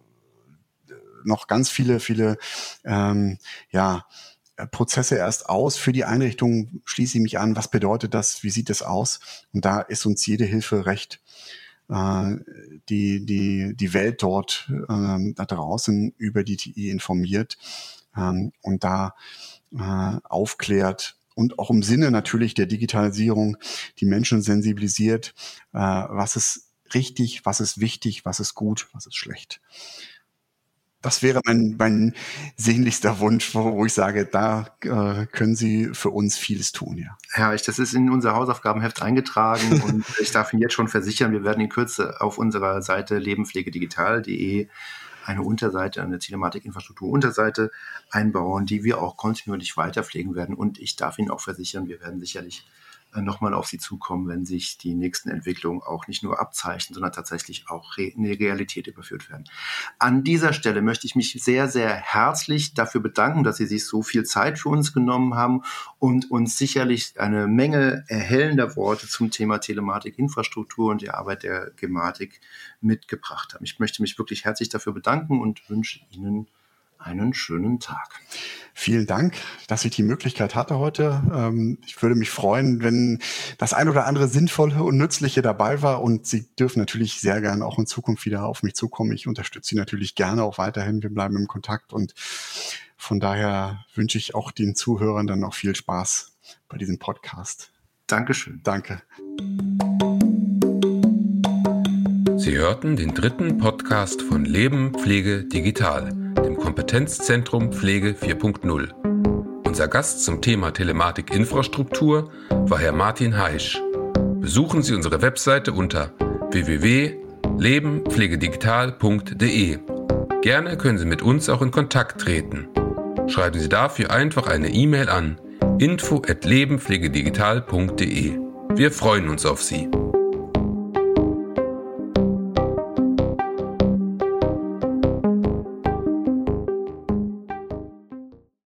S1: noch ganz viele, viele ähm, ja, Prozesse erst aus. Für die Einrichtung schließe ich mich an. Was bedeutet das? Wie sieht es aus? Und da ist uns jede Hilfe recht. Äh, die, die, die Welt dort äh, da draußen über die T I informiert ähm, und da äh, aufklärt und auch im Sinne natürlich der Digitalisierung die Menschen sensibilisiert, äh, was ist richtig, was ist wichtig, was ist gut, was ist schlecht. Das wäre mein, mein sehnlichster Wunsch, wo ich sage, da äh, können Sie für uns vieles tun, ja.
S3: Herr Heich, das ist in unser Hausaufgabenheft eingetragen und ich darf Ihnen jetzt schon versichern, wir werden in Kürze auf unserer Seite lebenpflegedigital punkt de eine Unterseite, eine Telematik-Infrastruktur-Unterseite einbauen, die wir auch kontinuierlich weiterpflegen werden. Und ich darf Ihnen auch versichern, wir werden sicherlich nochmal auf Sie zukommen, wenn sich die nächsten Entwicklungen auch nicht nur abzeichnen, sondern tatsächlich auch in die Realität überführt werden. An dieser Stelle möchte ich mich sehr, sehr herzlich dafür bedanken, dass Sie sich so viel Zeit für uns genommen haben und uns sicherlich eine Menge erhellender Worte zum Thema Telematik-Infrastruktur und die Arbeit der Gematik mitgebracht haben. Ich möchte mich wirklich herzlich dafür bedanken und wünsche Ihnen einen schönen Tag.
S1: Vielen Dank, dass ich die Möglichkeit hatte heute. Ich würde mich freuen, wenn das ein oder andere Sinnvolle und Nützliche dabei war. Und Sie dürfen natürlich sehr gerne auch in Zukunft wieder auf mich zukommen. Ich unterstütze Sie natürlich gerne auch weiterhin. Wir bleiben im Kontakt. Und von daher wünsche ich auch den Zuhörern dann noch viel Spaß bei diesem Podcast.
S3: Dankeschön.
S1: Danke.
S2: Sie hörten den dritten Podcast von Leben Pflege Digital, dem Kompetenzzentrum Pflege vier Punkt null. Unser Gast zum Thema Telematik-Infrastruktur war Herr Martin Heich. Besuchen Sie unsere Webseite unter w w w punkt lebenpflegedigital punkt de. Gerne können Sie mit uns auch in Kontakt treten. Schreiben Sie dafür einfach eine E-Mail an info at lebenpflegedigital punkt de. Wir freuen uns auf Sie.